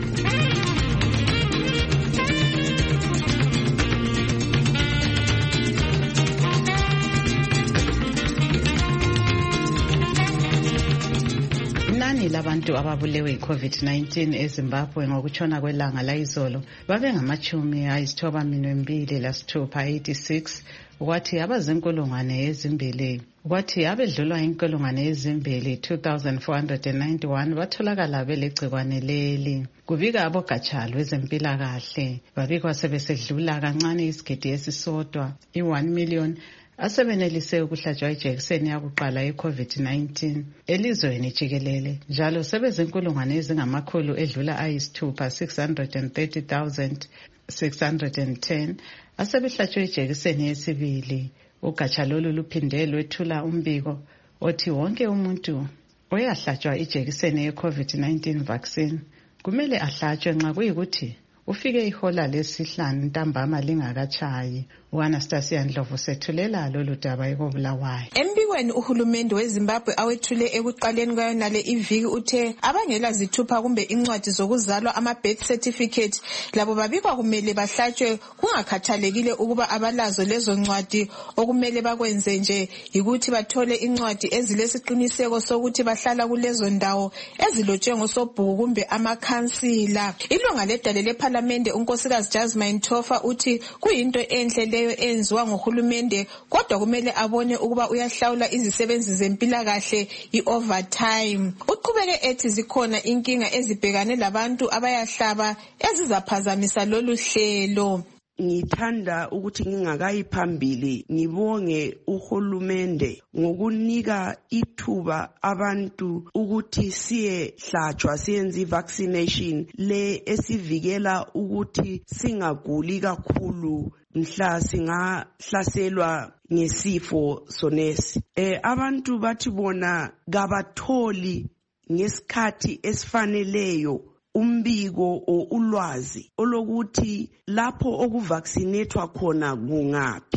Inani labantu ababulewe yi-COVID nineteen eZimbabwe ngokutshona kwelanga layizolo babe ngamachumi ayisithoba minwembili lasithupha eighty-six, kwathi abazinkulungwane ezimbili kwathi abedlulwa inkulungwane ezimbili two thousand four hundred ninety-one batholakala belegcikwane leli. Kubika abogatsha lwezempilakahle babikwa sebesedlula kancane isigidi esisodwa i-one million asebenelise ukuhlatshwa ijekiseni yakuqala ye-COVID nineteen elizweni jikelele, njalo sebezinkulungwane ezingamakhulu edlula ayisithupha six hundred thirty thousand six hundred ten asebehlatshwe ijekiseni yesibili. Ugatsha lolu luphinde lwethula umbiko othi wonke umuntu oyahlatshwa ijekiseni ye-COVID nineteen vaccine kumele ahlatshwe nxa kuyikuthi ufike ihola lesihlanu ntambama lingakatshayi. U-Anastasia Ndlovu sethulela lolu daba ekobulawayo. Embikweni uhulumende weZimbabwe awethule ekuqaleni kwayonale iviki uthe abangela zithupha kumbe incwadi zokuzalwa ama-birth certificate labo babikwa kumele bahlatshwe kungakhathalekile ukuba abalazo lezo ncwadi. Okumele bakwenze nje yikuthi bathole incwadi ezilesiqiniseko sokuthi bahlala kulezo ndawo ezilotshwe ngosobhuku kumbe amakhansila. Ilunga ledale lephalamende unkosikazi Jasmine Tofa uthi kuyinto enhle leyo enziwa ngohulumende, kodwa kumele abone ukuba uyahlawula izisebenzi zempilakahle i-overtime. Uqhubeke ethi zikhona inkinga ezibhekane labantu abayahlaba ezizaphazamisa lolu hlelo. Ngithanda ukuthi ngingakayi phambili ngibonge uhulumende ngokunika ithuba abantu ukuthi siye hlatshwa siyenze vaccination le esivikela ukuthi singaguli kakhulu mhla singahlaselwa ngesifo sonesi. Eh abantu bathi bona kabatholi ngesikhathi esifaneleyo umbiko o ulwazi olokuthi lapho okuvaccinatwa khona kungaphi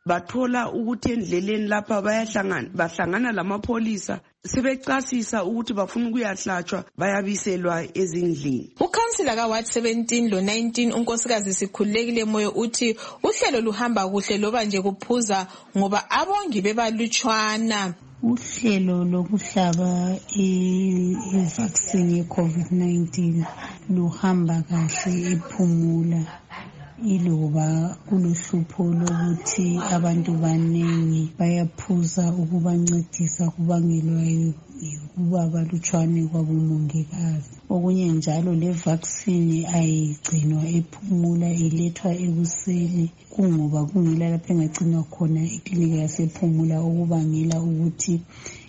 bathola ukuthi endleleni lapha bayahlangana bahlangana lamapholisa sebecasisa ukuthi bafuna ukuyahlatshwa bayabiselwa ezindlini. Ukhansila kaWard seventeen lo nineteen unkosikazi Sikhulekile Moyo uthi uhlelo luhamba kuhle loba nje kuphuza ngoba abongi bebalutshwana. Uhlelo lokuhlaba i-vaccine ye-COVID nineteen luhamba kahle ephumula iloba kulohlupho lokuthi abantu baningi bayaphuza ukubancedisa kubangelwa ukuba balutshwane kwabomongikazi. Okunye njalo le vaccine ayigcinwa ephumula ilethwa ekuseni kungoba kungela lapho engagcinwa khona eklinika yasephumula okubangela ukuthi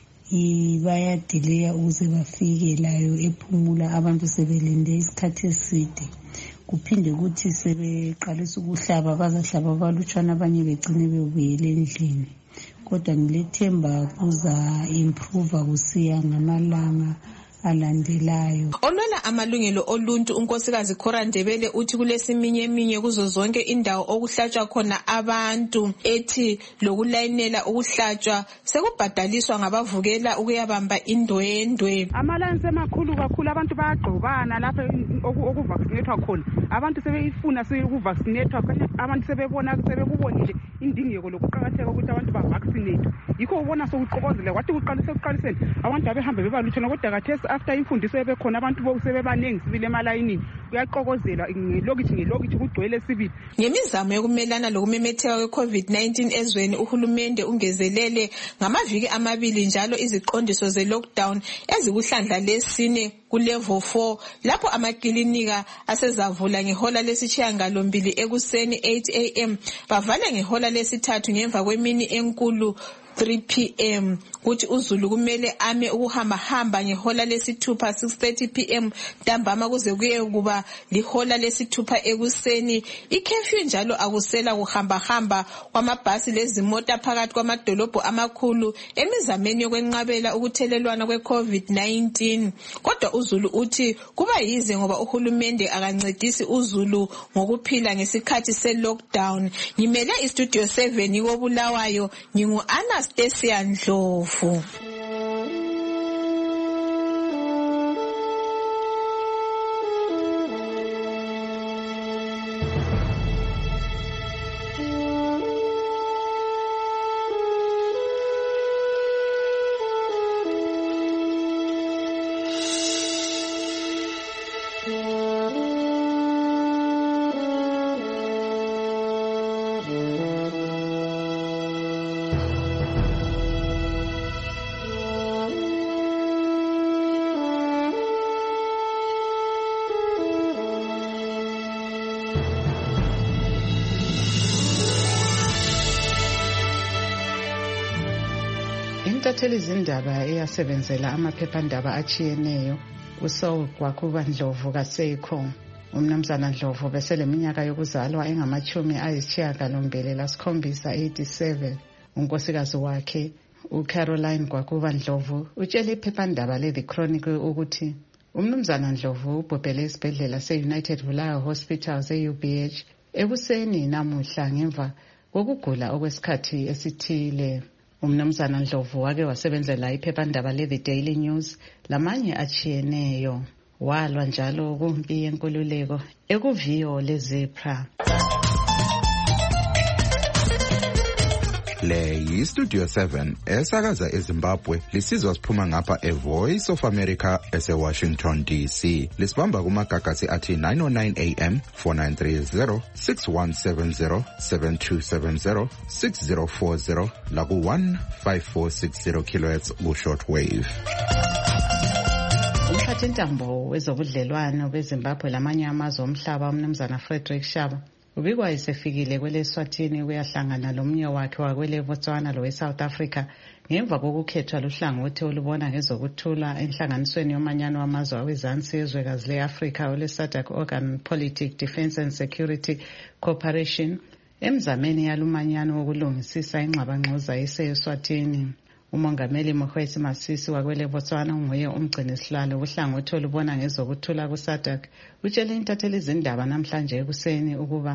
bayadileya ukuze bafike layo ephumula abantu sebelinde isikhathi eside. Kuphinde ukuthi sebeqalisa ukuhlaba bazahlaba balutshwana abanye begcine bebuyele endlini. Kodwa ngilethemba kuza improve kusiya ngamalanga alandelayo. Olwela amalungelo oluntu unkosikazi Cora Ndebele uthi kulesiminye eminye kuzo zonke indawo okuhlatshwa khona abantu ethi lokulayinela ukuhlatshwa sekubhadaliswa ngabavukela ukuyabamba indwendwe. Amalayini semakhulu kakhulu abantu bayagqobana lapha okuvaccinatwa khona. Abantu sebeyifuna ukuvaccinatwa abantu sebebona sebekubonile indingeko lokuqhakatheka ukuthi abantu bavaccinate. Yikho ubona sokuqokozela kwathi kuqalise ukuqaliseni abantu abehambe bebalutshwana kodwa kathesi after imfundiso ebekhona abantu bokusebebaningi sibile emalayinini kuyaqokozelwa ngelokithi ngelokithi kugcwele sibili. Ngemizamo yokumelana lokumemetheka kwe-COVID nineteen ezweni uhulumende ungezelele ngamaviki amabili njalo iziqondiso ze-lockdown ezikuhlandla lesine kulevel four lapho amakilinika asezavula ngehola lesitshiyangalombili ekuseni eight a m bavale ngehola lesithathu ngemva kwemini enkulu three p m kuthi uzulu kumele ame ukuhamba hamba ngehola lesithupha six thirty p m ntambama kuze kuye kuba lihola lesithupha ekuseni. Ikhefyu njalo akusela kuhamba hamba kwamabhasi lezimota phakathi kwamadolobho amakhulu emizameni yokwenqabela ukuthelelwana kwe-COVID nineteen. Kodwa uzulu uthi kuba yize ngoba uhulumende akancedisi uzulu ngokuphila ngesikhathi se-lockdown. Ngimele istudio seven ikobulawayo ngingu Anastasia Ndlovu. Intatheli izindaba eyasebenzela amaphephandaba achiyeneyo uSaul Gwakuba Ndlovu kaSeikho. Umnumzana Ndlovu beseleminyaka yokuzalwa engamachumi ayisishiyagalombili lasikhombisa eighty-seven. Unkosikazi wakhe uCaroline Gwakuba Ndlovu utshele iphephandaba le The Chronicle ukuthi umnumzana Ndlovu ubhubhele esibhedlela se-United Bulawayo Hospital se-U B H ekuseni namuhla ngemva kokugula okwesikhathi esithile. Umnumzana Ndlovu wake wasebenzela iphephandaba le The Daily News lamanye achiyeneyo. Walwa njalo kumpi yenkululeko ekuviyo leZipra. Le yi-Studio seven esakaza eZimbabwe lisizwa siphuma ngapha eVoice of America ese-Washington D C. Lisibamba kumagagasi athi nine oh nine A M, four nine three zero, six one seven zero, seven two seven zero, six zero four zero laku one five four six zero kilohertz ku-shortwave. Umphathintambo wezobudlelwano beZimbabwe lamanye amazwe omhlaba umnumzana Frederick Shaba ubikwa esefikile kweleSwatini kuyahlangana lomnye wakhe wakwele Botswana lowe-South Africa ngemva kokukhethwa luhlangothi olubona ngezokuthula enhlanganisweni yomanyano wamazwe awezansi yezwekazi le-Afrika ole-SADC Organ Politic Defence and Security Cooperation emzameni yalumanyano wokulungisisa ingxabangxoza ise-Eswatini. Umongameli Mokgweetsi Masisi wakwele Botswana unguye umgcini sihlalo uhlangothi olubona ngezokuthula ku-SADC utshele intatheli izindaba namhlanje ekuseni ukuba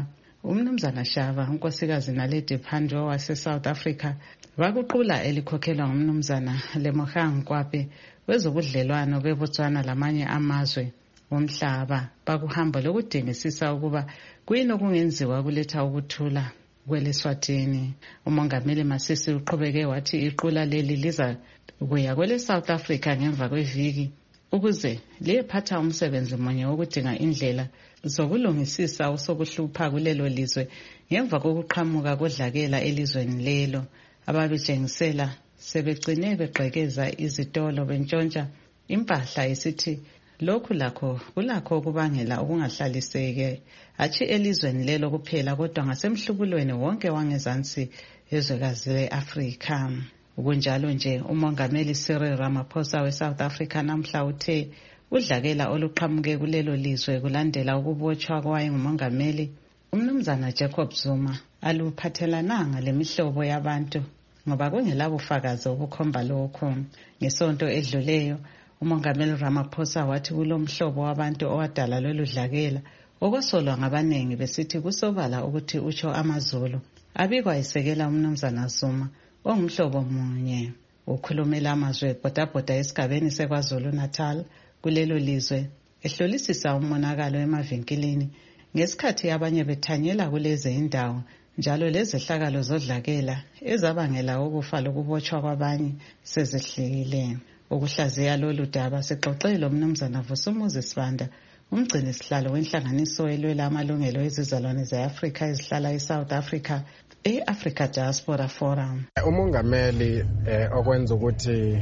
umnumzana Shava, unkosikazi Naledi Pandor wase-South Africa, bakuqula elikhokhelwa ngumnumzana Lemogang Kwape wezobudlelwano beBotswana lamanye amazwe omhlaba bakuhamba lokudingisisa ukuba kuyini okungenziwa kuletha ukuthula kweleSwatini. Umongameli Masisi uqhubeke wathi iqula leli liza kuya kwele South Africa ngemva kweviki ukuze liyephatha umsebenzi munye wokudinga indlela zokulungisisa usokuhlupha kulelo lizwe ngemva kokuqhamuka kodlakela elizweni lelo. Ababejengisela sebegcine begqekeza izitolo bentshontsha impahla isithi lokhu lakho kulakho ukubangela ukungahlaliseke athi elizweni lelo kuphela kodwa ngasemhlubulweni wonke wangezansi ezwekazi le-Afrika. Kunjalo nje umongameli Cyril Ramaphosa we-South Africa namhla uthe udlakela oluqhamuke kulelo lizwe kulandela ukubotshwa kwayengumongameli umnumzana Jacob Zuma aluphathelananga lemihlobo yabantu ngoba kungelabufakazi obukhomba lokho. Ngesonto edluleyo umongameli Ramaphosa wathi kulomhlobo wabantu owadala lolu dlakela okwasolwa ngabanengi besithi kusobala ukuthi utsho amaZulu abikwa isekela umnumzana Zuma ongumhlobo munye. Ukhulumela amazwe bhodabhoda esigabeni seKwaZulu Natal kulelo lizwe ehlolisisa umonakalo emavinkilini ngesikhathi abanye bethanyela kulezi indawo njalo lezehlakalo zodlakela ezabangela ukufa lokubotshwa kwabanye sezehlile. Ukuhlaziya lolu daba sixoxele umnumzana Vusumuzi Sibanda umgcini sihlalo wenhlanganiso elwela amalungelo ezizalwane ze-Afrika ezihlala eSouth Africa e-Africa Diaspora Forum. Umongameli eh, okwenza ukuthi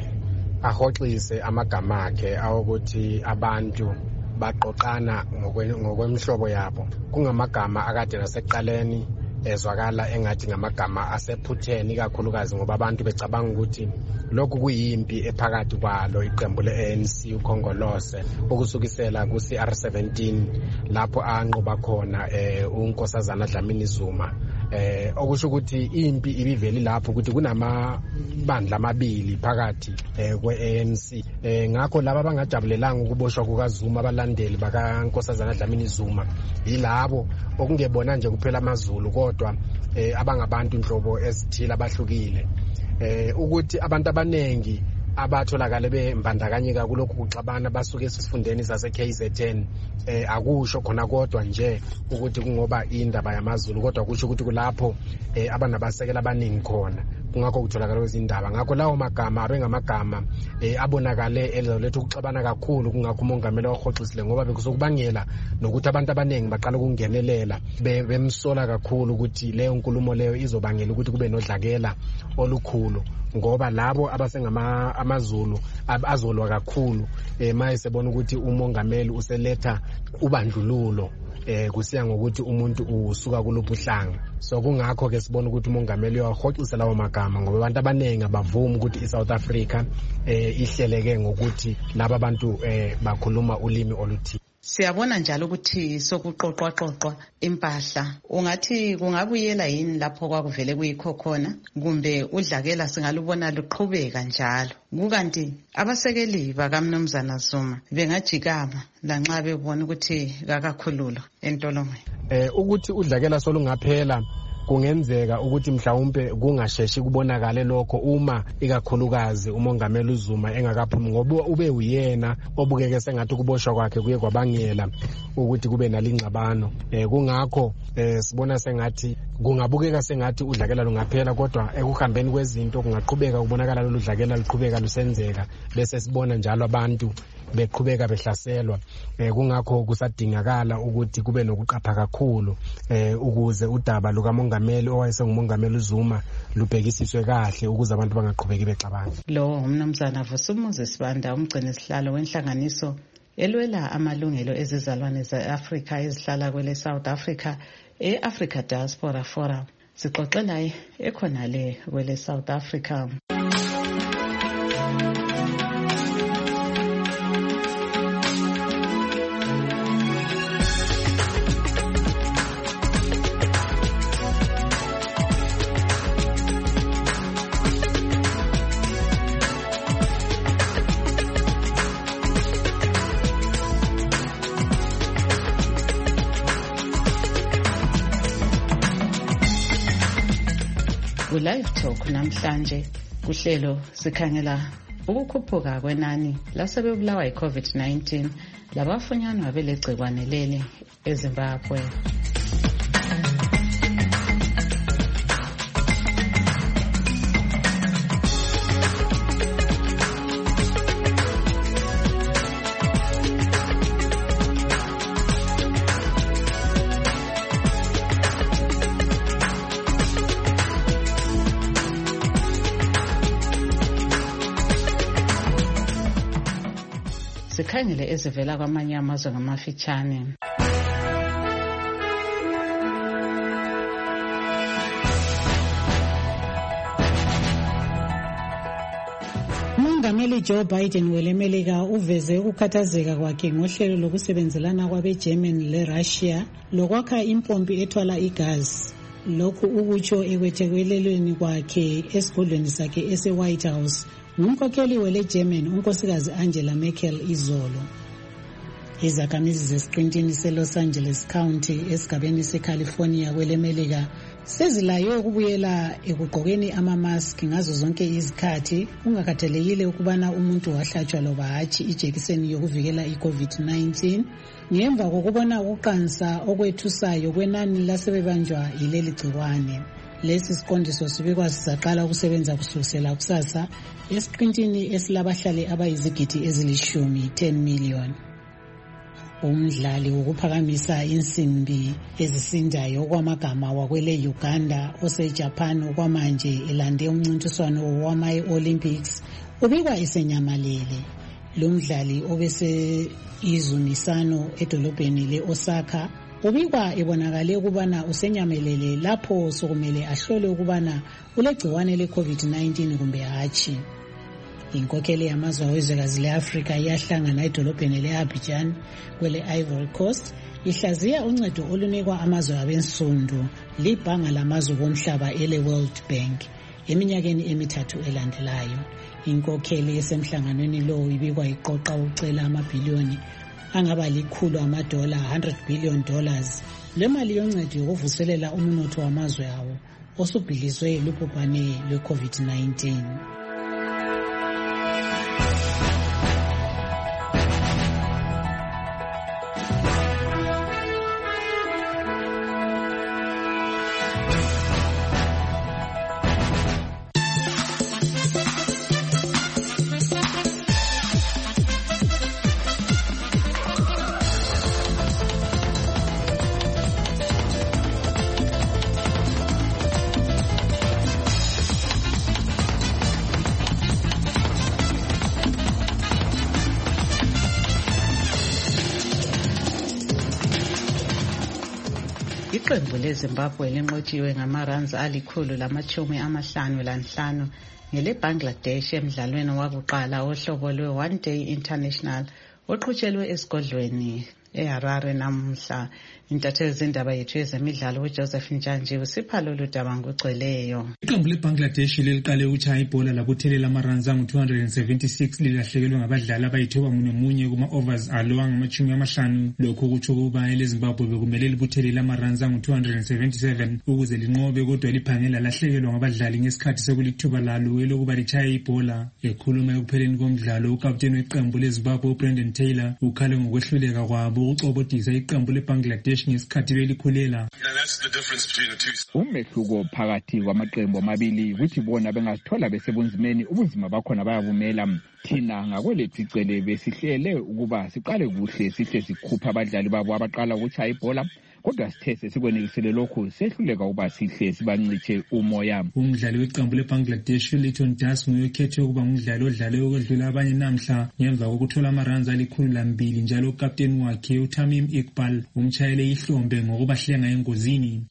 ahoxise amagama akhe awukuthi abantu baqoqana ngokwemhlobo yabo kungamagama akade nasekuqaleni ezwakala engathi ngamagama asephutheni kakhulukazi ngoba abantu becabanga ukuthi lokhu kuyimpi ephakathi kwalo iqembu le-A N C ukhongolose ukusukisela ku-C R seventeen lapho anqoba khona eh unkosazana Dlamini Zuma eh okusho ukuthi impi ibiveli lapho ukuthi kunamabandla amabili phakathi eh kwe-A N C eh ngakho laba bangajabulelanga ukuboshwa kukaZuma abalandeli bakankosazana Dlamini Zuma yilabo okungebona nje kuphela amaZulu kodwa eh abangabantu inhlobo ezithile abahlukile eh ukuthi abantu abanengi abatholakala bembandakanyeka kulokhu kuxabana basuke esifundeni sase K Z N eh akusho khona kodwa nje ukuthi kungoba indaba yamaZulu kodwa kusho ukuthi kulapho eh abanabasekela abaningi khona kungakho kutholakala kwezindaba ngakho lawo magama abengamagama eh abonakale ezoletha ukuxabana kakhulu kungakho umongameli wahoxisile ngoba bekusukubangela nokuthi abantu abaningi baqala ukungenelela bemsola kakhulu ukuthi leyo nkulumo leyo izobangela ukuthi kube nodlakela olukhulu ngoba labo abasengama amaZulu azolwa kakhulu eh mayesebona ukuthi umongameli useletha ubandlululo eh kusiya ngokuthi umuntu usuka kuluphi uhlanga. So kungakho ke sibona ukuthi umongameli uyahoxisa lawo magama ngoba abantu abanengi abavuma ukuthi iSouth Africa eh ihleleke ngokuthi laba bantu eh bakhuluma ulimi oluthile. Siyabona njalo ukuthi sokuqoqwa qoqwa impahla ungathi kungabuyela yini lapho kwakuvele kuyikho khona kumbe udlakela singalubona luqhubeka njalo kukanti abasekeli bakamnumzana Zuma bengajikama lanxa bebona ukuthi kakakhululo entolongweni eh ukuthi udlakela solungaphela kungenzeka ukuthi mhlawumbe kungasheshi kubonakale lokho uma ikakhulukazi umongameli uZuma engakaphumi ngoba ube uyena obukeke sengathi kuboshwa kwakhe kuye kwabangela ukuthi kube nalingxabano eh kungakho eh sibona sengathi kungabukeka sengathi udlakela lungaphela kodwa ekuhambeni kwezinto kungaqhubeka kubonakala lolu dlakela luqhubeka lusenzeka bese sibona njalo abantu beqhubeka behlaselwa eh kungakho kusadingakala ukuthi kube nokuqapha kakhulu eh ukuze udaba lukamongameli owayesengumongameli uZuma lubhekisiswe kahle ukuze abantu bangaqhubeki bexabana. Lo umnumzana Vusumuzi Sibanda umgcini sihlalo wenhlanganiso elwela amalungelo ezizalwane ze-Afrika ezihlala kwele South Africa e-Africa Diaspora Forum sixoxela ekhonale kwele South Africa. Ku-Live Talk namhlanje kuhlelo sikhangela ukukhuphuka kwenani lasebebulawa yi-COVID nineteen labafunyanwa belegcikwane leli eZimbabwe. Sikhangele ezivela kwamanye amazwe ngamafitshane. uMongameli Joe Biden welemelika uveze ukukhathazeka kwakhe ngohlelo lokusebenzelana kwabe-Germany le-Russia lokwakha impompi ethwala igazi. Lokhu ukutsho ekwethekelelweni kwakhe esigodlweni sakhe ese-White House ngumkhokheli wele-German unkosikazi Angela Merkel izolo. Izakhamizi zesiqintini se-Los Angeles County esigabeni se-California kwelemelika sezilaywe ukubuyela ekugqokeni ama-mask ngazo zonke izikhathi kungakhathalekile ukubana umuntu wahlatshwa loba hatshi ijekiseni yokuvikela i-COVID nineteen ngemva kokubona ukuqansa okwethusayo kwenani lasebebanjwa yileli gciwane. Lesi siqondiso sibikwa sizaqala ukusebenza kusukela kusasa esiqintini esilabahlali abayizigidi ezilishumi ten million. Umdlali wokuphakamisa insimbi ezisindayo kwamagama wakwele Uganda oseJapan okwamanje elande umncintiswano wama-Olympics ubikwa esenyamalele. Lo mdlali obese izunisano edolobheni le-Osaka ubikwa ebonakale ukubana usenyamelele lapho sokumele ahlole ukubana ulegciwane le-COVID nineteen kumbe hatshi. Inkokheli yamazwe awezwekazi le-Afrika iyahlangana edolobheni le-Abidjan kwele Ivory Coast ihlaziya uncedo olunikwa amazwe abensundu libhanga lamazwe bomhlaba ele-World Bank eminyakeni emithathu elandelayo. Inkokheli esemhlanganweni lo ibikwa iqoqa ucela amabhiliyoni angaba likhulu amadola one hundred billion dollars lemali yoncedo yokuvuselela umnotho wamazwe awo osubhilizwe lubhubhane lwe-COVID nineteen. Iqembu leZimbabwe linqotshiwe ngamaranzi alikhulu lamachumi amahlanu lanhlanu ngele Bangladesh emdlalweni wakuqala wohlobo lwe-One Day International oqhutshelwe esigodlweni eHarare namuhla. Intatheli zindaba yethu yezemidlalo uJoseph Njanji usipha lolu daba ngokugcweleyo. Iqembu leBangladesh leliqale ukuchaya ibhola labuthelela amaranzi angu two hundred seventy-six lilahlekelwe ngabadlali abayithoba munye munye kuma-overs alo angamachumi amahlanu. Lokhu kutsho ukuba eleZimbabwe bekumele libuthelele amaranzi angu two hundred seventy-seven ukuze linqobe, kodwa liphange lalahlekelwa ngabadlali ngesikhathi sekulithuba lalo elokuba lichaye ibhola. Ekhuluma ekupheleni komdlalo, ukapteni weqembu leZimbabwe uBrendan Taylor ukhale ngokwehluleka kwabo ukucobodisa iqembu leBangladesh ngesikhathi belikhulela. Umehluko phakathi kwamaqembu amabili ukuthi bona bengazithola besebunzimeni ubunzima bakhona bayabumela. Thina ngakwelethu icele besihlele ukuba siqale kuhle sihle sikhupha abadlali babo abaqala ukuchaya ibhola, kodwa sithe sesikwenelisele lokhu sehluleka ukuba sihle sibancitshe umoya. Umdlali weqembu leBangladesh uLitton Das nguyokhethwe ukuba ngumdlali odlale ukwedlula abanye namhla ngemva kokuthola amaranzi alikhulu lambili, njalo ukapteni wakhe uTamim Iqbal umchayele ihlombe ngokubahlenga engozini.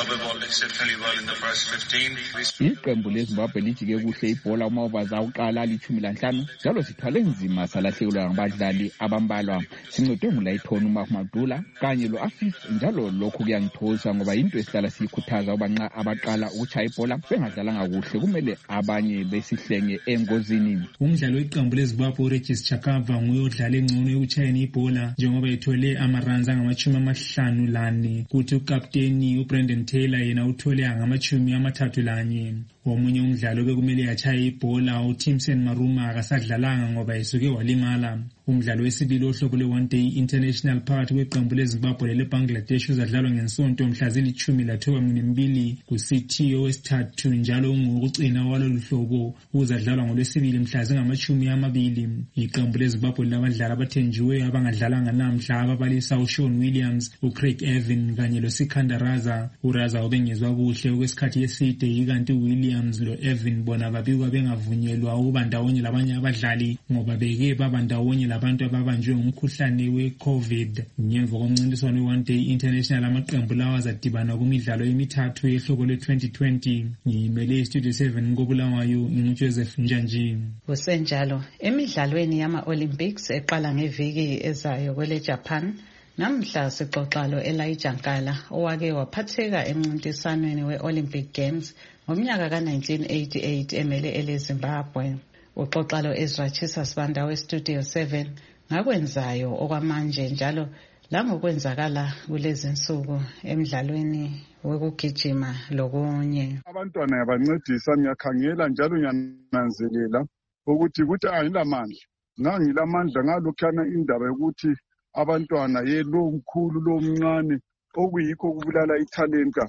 Iqembu leZimbabwe lijike kuhle ibhola uma-overs awuqala alichumi lanhlanu, njalo sithwale nzima salahlekelwa ngabadlali abambalwa. Sincedwe nguLayton uMamadula kanye lo-Afif, njalo lokhu kuyangithosa ngoba into esihlala siyikhuthaza uba nxa abaqala ukuchaya ibhola bengadlalanga kuhle kumele abanye besihlenge engozini. Umdlali weqembu leZimbabwe uRegis Chakava nguye odlale engcono ekuchayeni ibhola njengoba ethole amaranzi angamachumi amahlanu lane, kuthi ukapteni uBrendan Taylor yena uthole angamachumi amathathu lanye. Omunye umdlalo bekumele yachaye ibhola uTimson Maruma akasadlalanga ngoba esuke walimala. Umdlalo wesibili ohlobo le-one day international phakathi kweqembu leZimbabwe lele-Bangladesh uzadlalwa ngensonto mhla zilithumi lathoba nembili ku-C T owesithathu njalo ungowokucina walolu hlobo uzadlalwa ngolwesibili mhla zingamachumi amabili. Iqembu leZimbabwe labadlali abathenjiweyo abangadlalanga namhla ababalisa uShaun Williams, uCraig Evan kanye loSikandar Raza. uRaza ubengezwa kuhle okwesikhathi eside ikanti uWilliams lo-Evan bona babikwa bengavunyelwa ukuba ndawonye labanye abadlali ngoba beke baba ndawonye labantu ababanjwe ngumkhuhlane we-COVID. Ngemva komncintiswano we-one day international amaqembu lawa azadibana kumidlalo emithathu yehlobo le-twenty twenty. Ngiyimele iStudio seven ngobulawayo nginguJoseph Njanji. Kusenjalo emidlalweni yama-Olympics eqala ngeviki ezayo kwele Japan, namhla sixoxa lo-Elijah Nkala owake waphatheka emncintiswaneni we-Olympic Games ngomnyaka ka nineteen eighty-eight emele eleZimbabwe. Uxoxa lo-Ezra Chisa Sibanda weStudio seven ngakwenzayo okwamanje njalo langokwenzakala kulezi nsuku emidlalweni wekugijima lokunye. Abantwana yabancedisa, ngiyakhangela njalo ngiyananzelela ukuthi ukuthi ayilamandla. Ngangilamandla ngalokhana indaba yokuthi abantwana yelo mkhulu lo mncane okuyikho kubulala ithalenta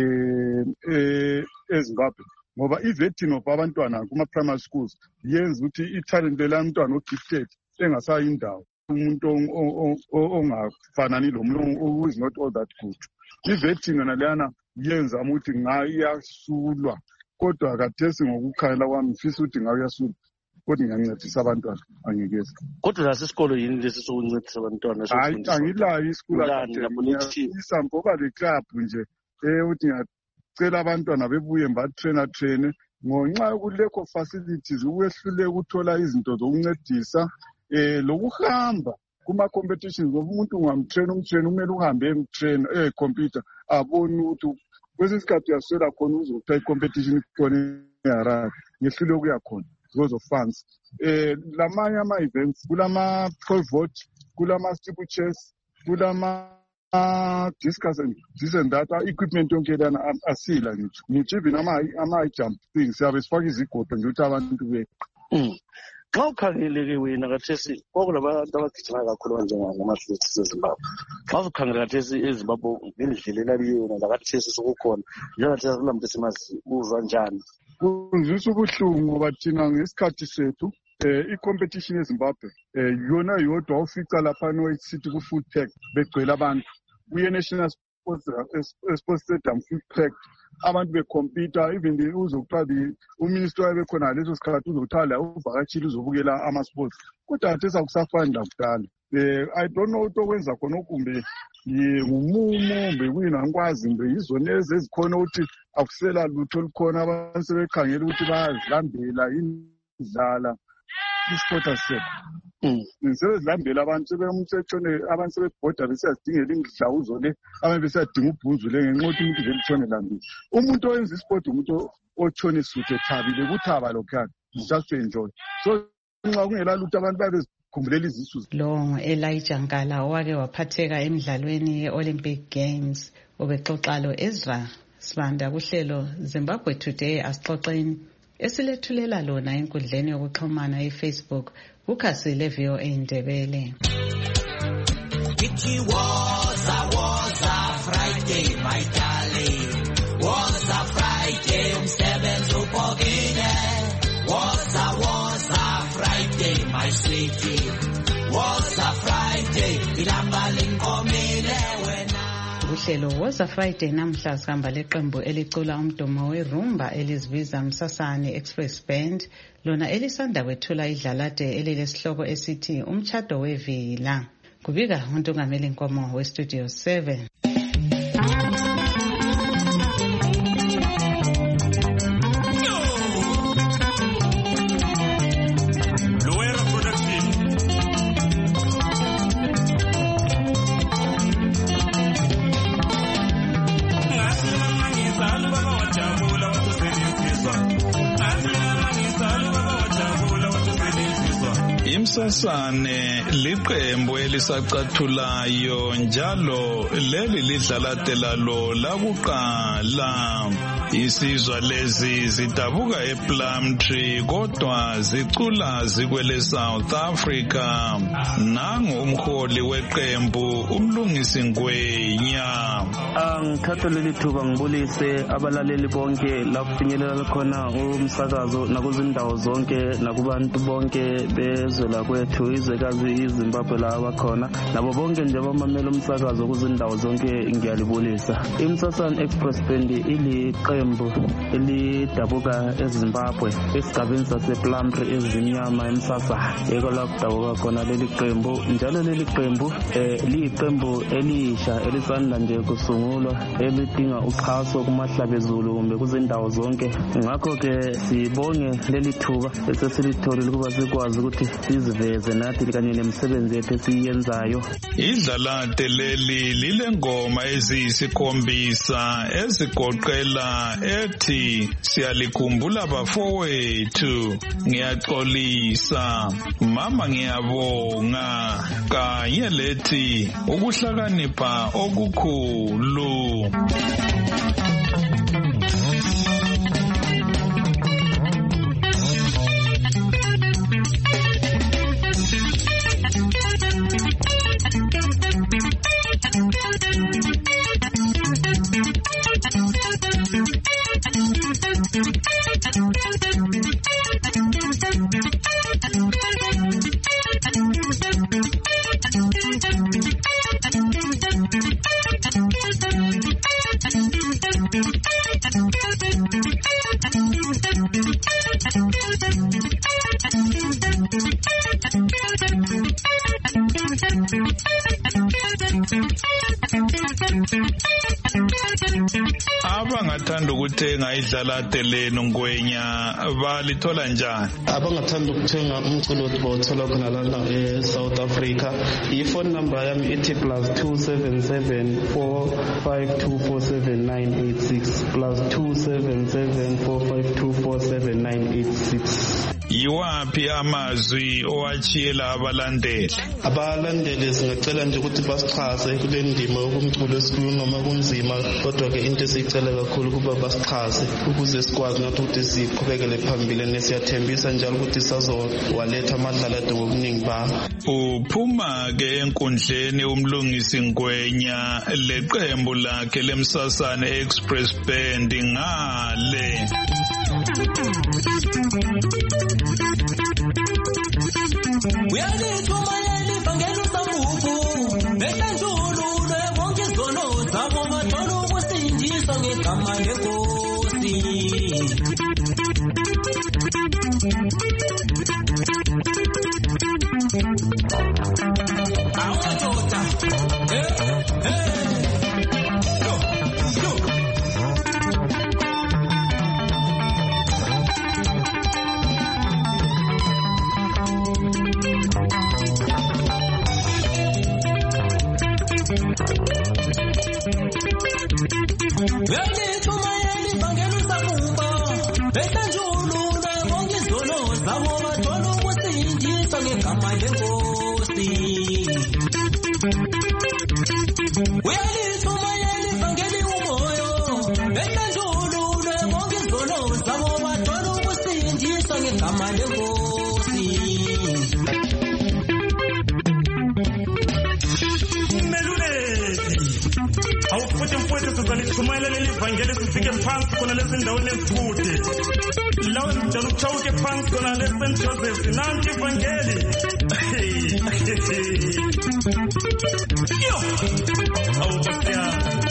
eh eh eZimbabwe ngoba ivetting of abantwana kuma primary schools yenza ukuthi italent lamntwana ogifted engasayi indawo, umuntu ongafanani lo muntu who is not all that good. Ivetting nalana yenza ukuthi ngayasulwa, kodwa akathesi ngokukhayela kwami mfisa ukuthi ngayasulwa kodwa ngiyancedisa abantwana angikezi. Kodwa lasesikolo yini lesi sokuncedisa abantwana? Hayi, angilayo isikolo akademisa ngoba le club nje eh uthi ngicela abantwana bebuye mbatrainer train ngonxa yokulekho facilities ukwehlule ukuthola izinto zokuncedisa eh lokuhamba kuma competitions umuntu ungamtrain umtrain kumele uhambe emtrain eh computer abone ukuthi kwesikhathi uyaswela khona uzothatha i-competition khona eHarare ngehlule ukuya khona because of funds. Eh lamanye ama events kulama twelve volt, kulama steeplechase, kulama discus and this and that equipment yonke lana asila ngitsho ngitsho even ama ama jump things siyabe sifaka izigodo nje ukuthi abantu be xa ukhangeleke wena kathesi kwakulabantu abagijima kakhulu kanjengamahlutsi eZimbabwe. Xa ukhangela kathesi eZimbabwe ngendlela elabiyona lakathesi sokukhona njengathi kulamntu simazi uzwa njani? Kunzisa ubuhlungu ngoba thina ngesikhathi sethu eh i-competition eZimbabwe eh yona yodwa ufica lapha noyithi ku food pack begcwele abantu kuye national sports sports stadium food pack abantu becompete even uzokuqala uminister wayekhona leso sikhathi uzothala uvakatshile uzobukela ama sports kodwa athi sakusafani lakudala. eh I don't know ukuthi okwenza khona okumbe ngumumo bekuyina ngikwazi mbe izona ezikhona ukuthi akusela lutho olukhona abantu sebekhangela ukuthi bayazilambela indlala isport set sebezilambela abantu sebemtshone abantu sebebhoda besiyadingela indlawuzo le abantu besiyadinga ubhunzu le ngenxa ukuthi umuntu vele utshone lambile. Umuntu oyenza isport umuntu otshone isuthe thabile kuthaba lokhana just to enjoy. So nxa kungela lutho abantu babe kumbulela izisu. Lo Elijah Nkala owake waphatheka emidlalweni ye-Olympic Games ubexoxa lo Ezra Sibanda kuhlelo Zimbabwe Today asixoxeni esilethulela lona enkundleni yokuxhumana eFacebook kukhasi le-V O A Ndebele. It was a was a Friday my darling, was a Friday umsebenzi upokile, was a was a Friday my sweetie, was a Friday ilamba linkomile wena. Uhlelo was a Friday namhla sihamba leqembu elicula umdumo werumba elizibiza Msasane Express Band lona elisanda kwethula idlalade elilesihloko esithi umtshado wevila. Kubika uNtungameli Nkomo weStudio seven. Umsasane liqembu elisacathulayo njalo leli lidlalate lalo lakuqala. Isizwa lezi zidabuka ePlumtree kodwa zicula zikwele South Africa. Nangu umholi weqembu umlungisi Ngwenya. Ngithatha leli thuba ngibulise abalaleli bonke la kufinyelela khona umsakazo nakuzindawo zonke nakubantu bonke bezwe lakwethu izwekazi iZimbabwe la abakhona nabo bonke nje abamamela umsakazo kuzindawo zonke ngiyalibulisa. iMsasane Express Band iliqembu elidabuka eZimbabwe esigabeni sasePlumtree ezimnyama eMsasane yiko la kudabuka khona leli qembu njalo leli qembu eh liyiqembu elisha elisanda nje kusungulwa elidinga uxhaso kumahlabezulu kumbe kuzindawo zonke. Ngakho ke sibonge leli thuba esesilitholile ukuba sikwazi ukuthi siziveze nathi kanye nemisebenzi yethu esiyenzayo. Idlalate leli lilengoma eziyisikhombisa ezigoqela ethi siyalikhumbula bafowethu, ngiyaxolisa, mama ngiyabonga, kanye lethi ukuhlakanipha okukhulu. Abangathanda ukuthenga idlalate lenu Ngwenya balithola njani? Abangathanda ukuthenga umculo bawuthola khona la eSouth Africa. Ifone number yami ithi plus two seven seven four five two four seven nine eight six plus two seven seven four five two four seven nine eight six. Yiwaphi amazwi owachiyela abalandeli? Abalandeli singacela nje ukuthi basichaze kule ndima yokumculo esikhulu noma kunzima, kodwa ke into esicela kakhulu kuba basichaze ukuze sikwazi nathi ukuthi siqhubekele phambili nesiyathembisa njalo ukuthi sazowaletha amadlalade ngobuningi bawo. Uphuma ke enkundleni umlungisi Ngwenya leqembu lakhe leMsasane Express Band ngale. Uyalithuma yelivangelo samuvu bekanjululwe wonke izono zabo bathola ukusindiswa ngegama lenkosi. Awudoda eh eh Kumele lelivangeli sifike phansi khona lezindaweni ezikude. Lawo njalo uchawuke phansi khona leSaint Joseph nanti ivangeli. Yo. Awu basiya.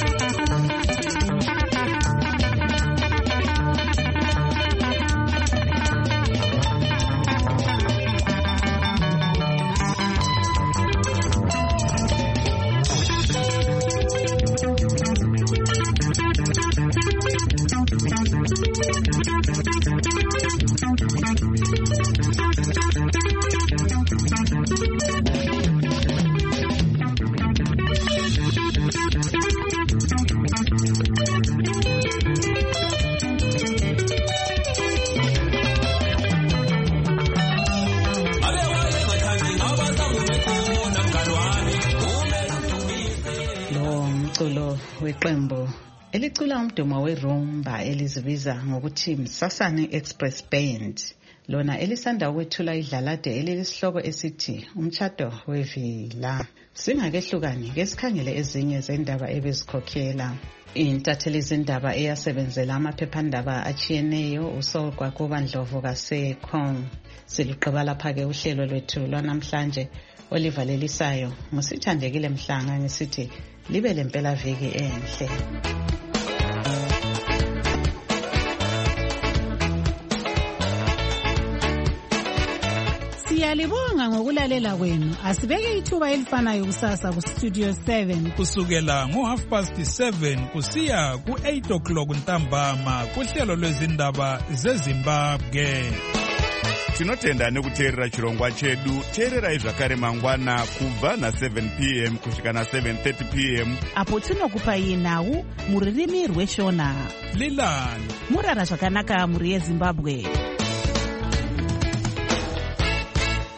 lo mculo weqembu elicula umdumo werumba elizibiza ngokuthi Msasane Express Band, lona elisanda ukwethula idlalade elilesihloko esithi umtshado wevila. Singakehlukani ke sikhangele ezinye zendaba ebezikhokhela. Intatheli zindaba eyasebenzela amaphephandaba achiyeneyo uSolgwa Kubandlovu kaSekho. Siliqaba lapha ke uhlelo lwethu lwanamhlanje olivalelisayo ngosithandekile Mhlanga ngisithi libe lempela viki enhle. Siyalibonga ngokulalela kwenu. Asibeke ithuba elifanayo kusasa ku Studio seven kusukela ngo half past seven kusiya ku eight o'clock ntambama kuhlelo lwezindaba zeZimbabwe. Tinotenda nekuteerera chirongwa chedu. Teererai zvakare mangwana kubva na seven p m kusvika na seven thirty p m apo tinokupai nhau muririmi rweshona. Lilani murara zvakanaka muri yeZimbabwe.